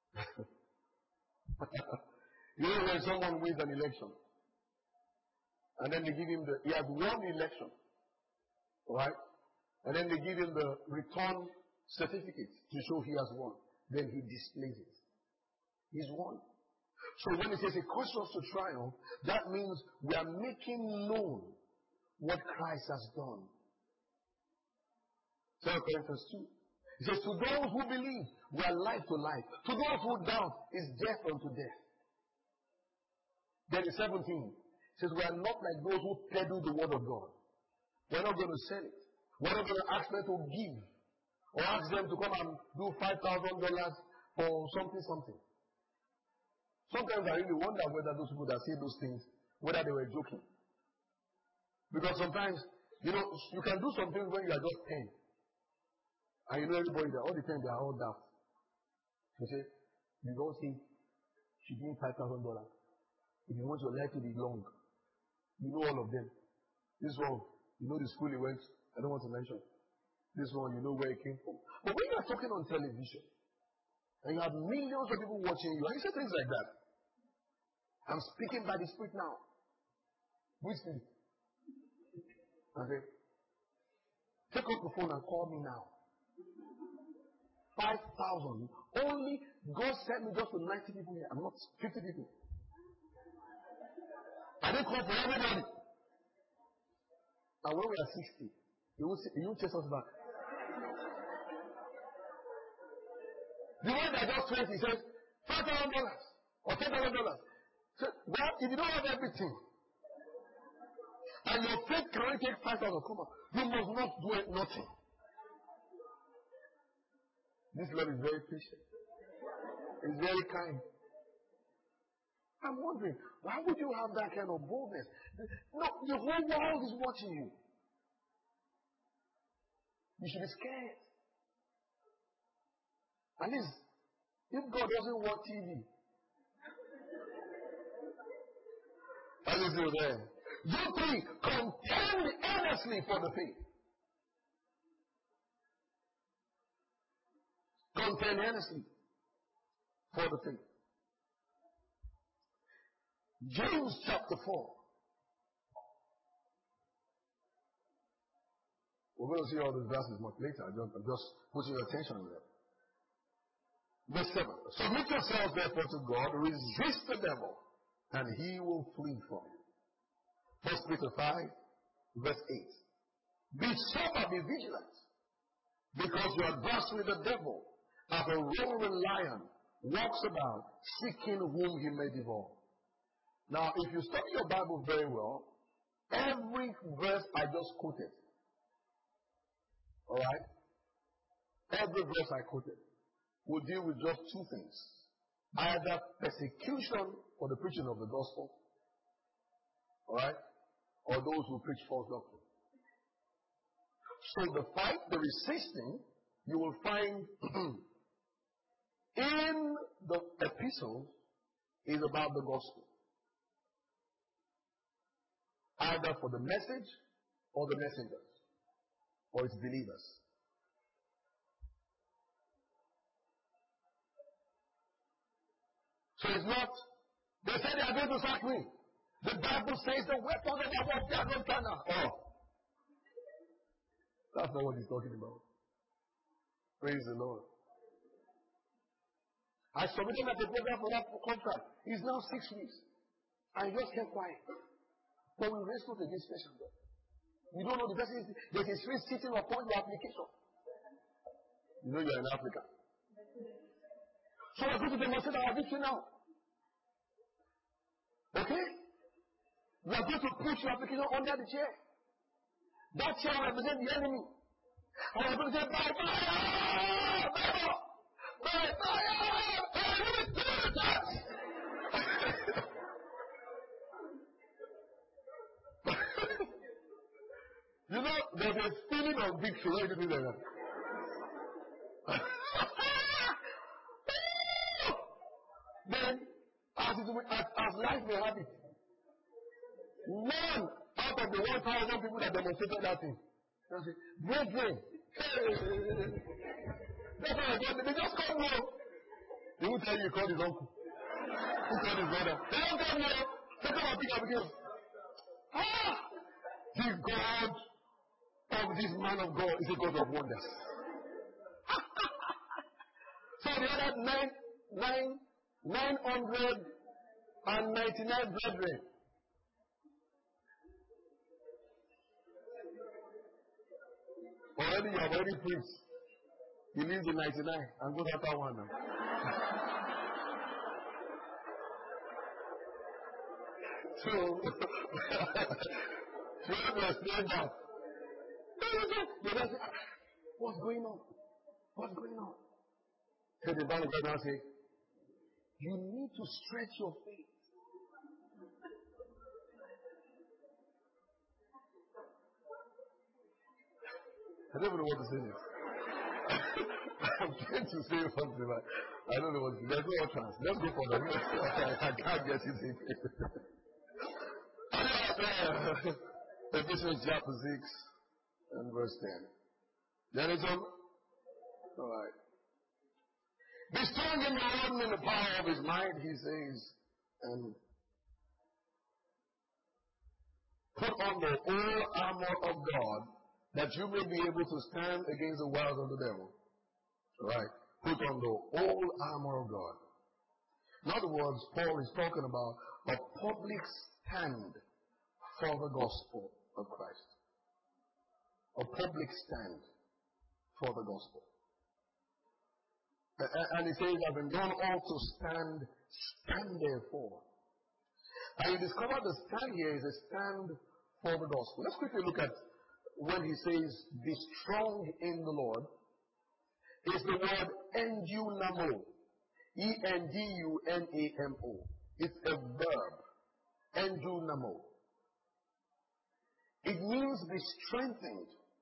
S1: You know when someone wins an election, And then they give him the, he has won the election. Right? And then they give him the return certificate to show he has won. Then he displays it. He's won. So when it says it causes us to triumph, that means we are making known what Christ has done. Second Corinthians two. It says, to those who believe, we are life to life. To those who doubt, is death unto death. Then in seventeen, it says, we are not like those who peddle the word of God. We're not going to sell it. We're not going to ask them to give. Or ask them to come and do five thousand dollars for something, something. Sometimes I really wonder whether those people that say those things, whether they were joking. Because sometimes, you know, you can do something when you are just ten. And you know everybody, all the ten, they are all daft. You say, you don't think she gave five thousand dollars. If you want your life to be long, you know all of them. This one, you know the school he went, I don't want to mention. This one, you know where it came from. But when you are talking on television, and you have millions of people watching you, and you say things like that, I'm speaking by the Spirit now. Which Spirit? Okay. Take up the phone and call me now. Five thousand. Only God sent me just to ninety people here. I'm not fifty people. I didn't call for everybody. And when we are sixty, you will, see, you will chase us back. The one that just twenty says five thousand dollars or ten thousand dollars. So, well, if you don't have everything, and your faith can only take five thousand, come on, you must not do it, nothing. This Lord is very patient. He's very kind. I'm wondering, why would you have that kind of boldness? No, the whole world is watching you. You should be scared. At least, if God doesn't want T V, at least you're there. You three, contend earnestly for the faith. Contend earnestly for the faith. James chapter four. We're going to see all these verses much later. I'm just, I'm just putting your attention on them. Verse seven. Submit yourselves therefore to God, resist the devil, and he will flee from you. First Peter five, verse eight. Be sober, be vigilant, because your adversary the devil, as a roaring lion, walks about, seeking whom he may devour. Now, if you study your Bible very well, every verse I just quoted, alright, every verse I quoted will deal with just two things. Either persecution for the preaching of the gospel, alright, or those who preach false doctrine. So the fight, the resisting, you will find in the epistles is about the gospel. Either for the message or the messengers or its believers. So it's not, they say they are going to sack me. The Bible says the weapons of our warfare are not carnal. Oh. That's not what he's talking about. Praise the Lord. I submitted that program for that contract. It's now six weeks. I just kept quiet. But we wrestled against special God. You don't know the person is, there's a spirit sitting upon your application. You know you're in Africa. So we're going to demonstrate our victory now. Okay? We are going to put your application under the chair. That chair represents the enemy. And we're going to say, by fire! By fire! By fire! You know, there's a feeling of victory when you do that. Then, as, it, as, as life may have it, one out of the one thousand people that demonstrated that thing, brethren, that's what I got. They just come here. They won't tell you you called his uncle. Who called his brother? They don't tell you. They come and pick up again. Ah! The God of this man of God is a God of wonders. So the other nine, nine, nine hundred and ninety-nine brethren. Already you have already preached. He leaves the ninety-nine and goes after one now. So, twelve was stand up. What's going on? What's going on? So the Bible now say, you need to stretch your faith. I don't know what to say this. I'm trying to say something, but I don't know what to say. There's no chance. Let's go for the I can't get it. Ephesians chapter six and verse ten. There is one. All right. Be strong in the Lord and in the power of his might, he says, and put on the whole armor of God, that you may be able to stand against the wiles of the devil. All right. Put on the whole armor of God. In other words, Paul is talking about a public stand for the gospel of Christ. A public stand for the gospel. And he says, having done all to stand, stand therefore. And you discover the stand here is a stand for the gospel. Let's quickly look at when he says, be strong in the Lord. It's the word endunamo. E N D U N A M O. It's a verb. Endunamo. It means be strengthened.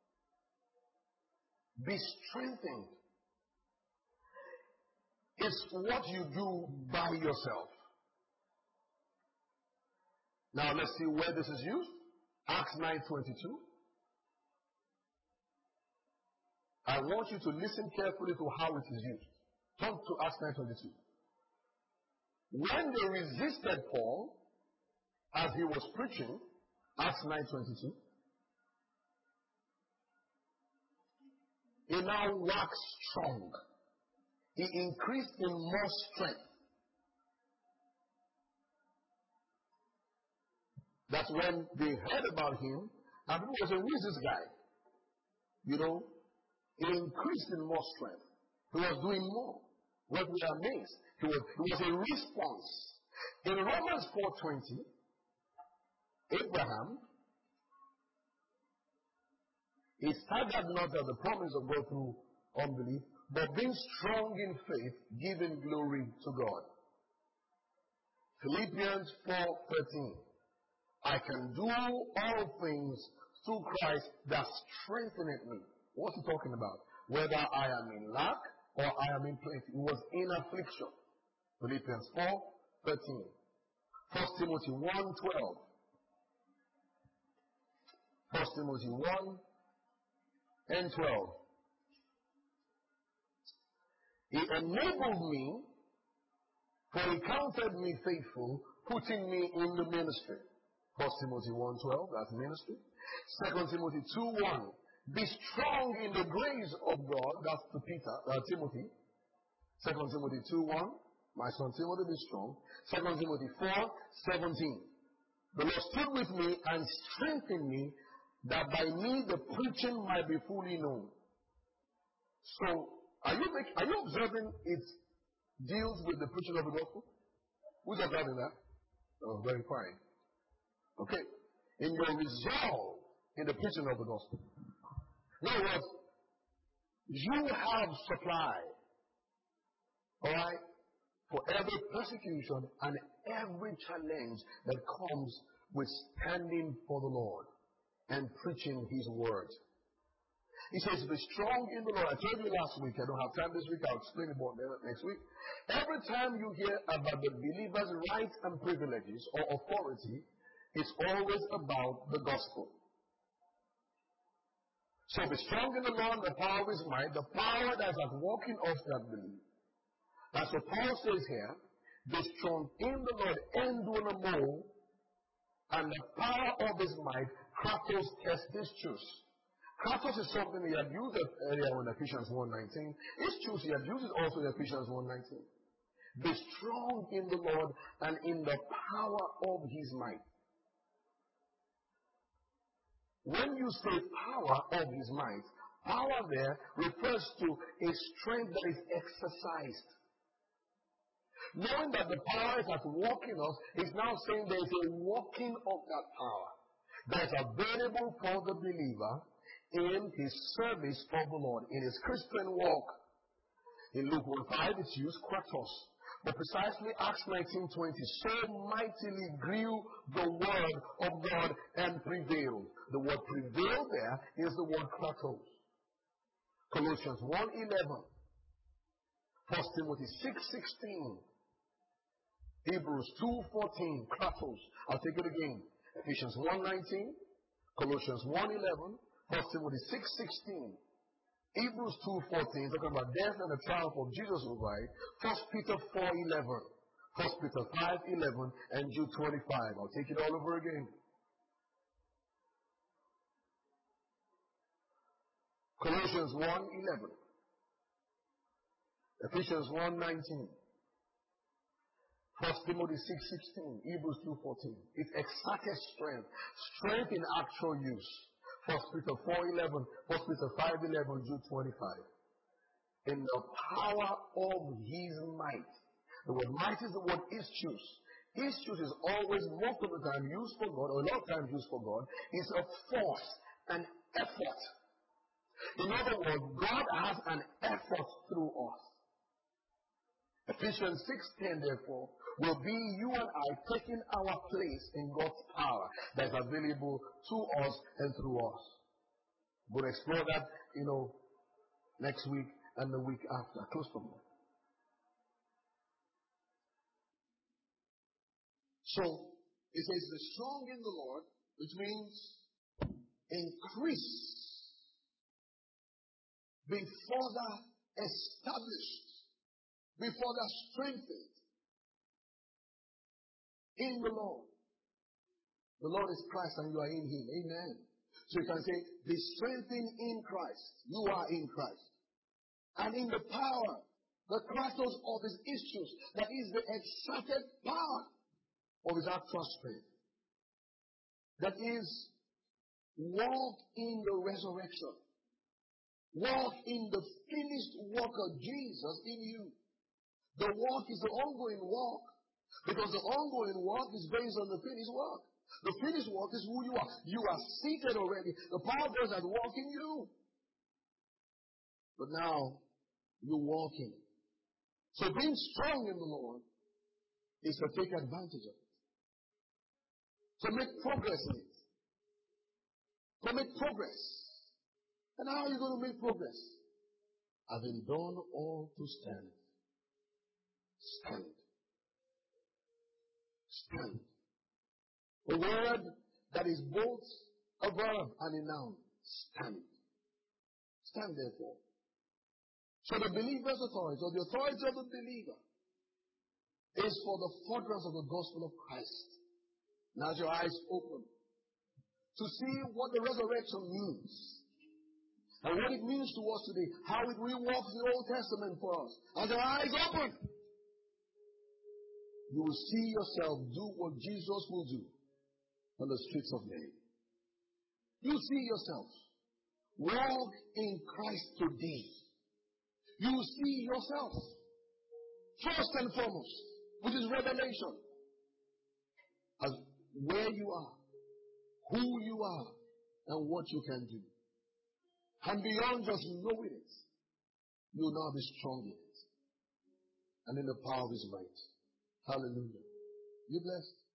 S1: Be strengthened. It's what you do by yourself. Now let's see where this is used. Acts nine twenty-two. I want you to listen carefully to how it is used. Turn to Acts nine twenty-two. When they resisted Paul as he was preaching, Acts nine twenty-two, he now waxed strong. He increased in more strength. That's when they heard about him, and people were saying, who is this guy? You know, he increased in more strength. He was doing more. What we are amazed. He was, it was a response. In Romans four twenty, Abraham, he staggered not at the promise of God through unbelief, but being strong in faith, giving glory to God. Philippians four thirteen. I can do all things through Christ that strengtheneth me. What's he talking about? Whether I am in lack or I am in plenty. It was in affliction. Philippians four thirteen. First Timothy one twelve. First Timothy one and twelve. He enabled me, for he counted me faithful, putting me in the ministry. First Timothy one twelve, that's ministry. Second Timothy two one. Be strong in the grace of God, that's to Peter, uh, Timothy. Second Timothy two one. My son Timothy, be strong. Second Timothy four seventeen. The Lord stood with me and strengthened me, that by me the preaching might be fully known. So, are you make, are you observing it deals with the preaching of the gospel? Who's observing that? Oh, very fine. Okay. In your resolve in the preaching of the gospel. In other words, you have supply. Alright? For every persecution and every challenge that comes with standing for the Lord and preaching his word. He says, be strong in the Lord. I told you last week, I don't have time this week, I'll explain about that next week. Every time you hear about the believer's rights and privileges or authority, it's always about the gospel. So be strong in the Lord, the power of his might, the power that is at work in us that believe. That's what Paul says here. Be strong in the Lord and do no more. And the power of his might, Kratos Kestistus. Kratos is something he had used earlier in Ephesians one nineteen. Istus he had used it also in Ephesians one nineteen. Be strong in the Lord and in the power of his might. When you say power of his might, power there refers to a strength that is exercised. Knowing that the power is at work in us, is now saying there is a working of that power that is available for the believer in his service of the Lord, in his Christian walk. In Luke one five, it's used Kratos. But precisely Acts nineteen twenty, so mightily grew the word of God and prevailed. The word prevail there is the word Kratos. Colossians one eleven, First Timothy six sixteen, Hebrews two fourteen, Kratos. I'll take it again. Ephesians one nineteen, Colossians one eleven, First Timothy six sixteen, Hebrews two fourteen, talking about death and the triumph of Jesus over it. First Peter four eleven, First Peter five eleven, and Jude twenty-five. I'll take it all over again. Colossians one eleven, Ephesians one nineteen, First Timothy six sixteen, Hebrews two fourteen. It's exerted strength, strength in actual use. First Peter four eleven, First Peter five eleven, Jude twenty-five. In the power of his might. The word might is the word istus. Istus is always, most of the time, used for God, or a lot of times used for God, is a force, an effort. In other words, God has an effort through us. Ephesians six ten, therefore, will be you and I taking our place in God's power that's available to us and through us. We'll explore that, you know, next week and the week after. Close for me. So, it says, be strong in the Lord, which means increase. Be further established. Be further strengthened in the Lord. The Lord is Christ and you are in him. Amen. So you can say, be strengthened in Christ. You are in Christ. And in the power, the Kratos of his issues, that is the exerted power of his actual strength. That is, walk in the resurrection. Walk in the finished work of Jesus in you. The walk is the ongoing walk. Because the ongoing walk is based on the finished work. The finished work is who you are. You are seated already. The power goes at work in you. But now, you're walking. So being strong in the Lord is to take advantage of it. To make progress in it. To make progress. And how are you going to make progress? Having done all to stand. Stand. Stand. A word that is both a verb and a noun. Stand. Stand therefore. So the believer's authority, or the authority of the believer, is for the furtherance of the gospel of Christ. Now as your eyes open to see what the resurrection means. And what it means to us today. How it rewalks the Old Testament for us. As your eyes open, you will see yourself do what Jesus will do on the streets of men. You see yourself walk in Christ today. You see yourself first and foremost, which is revelation, as where you are, who you are, and what you can do. And beyond just knowing it, you will now be strong in it and in the power of his might. Hallelujah. You blessed.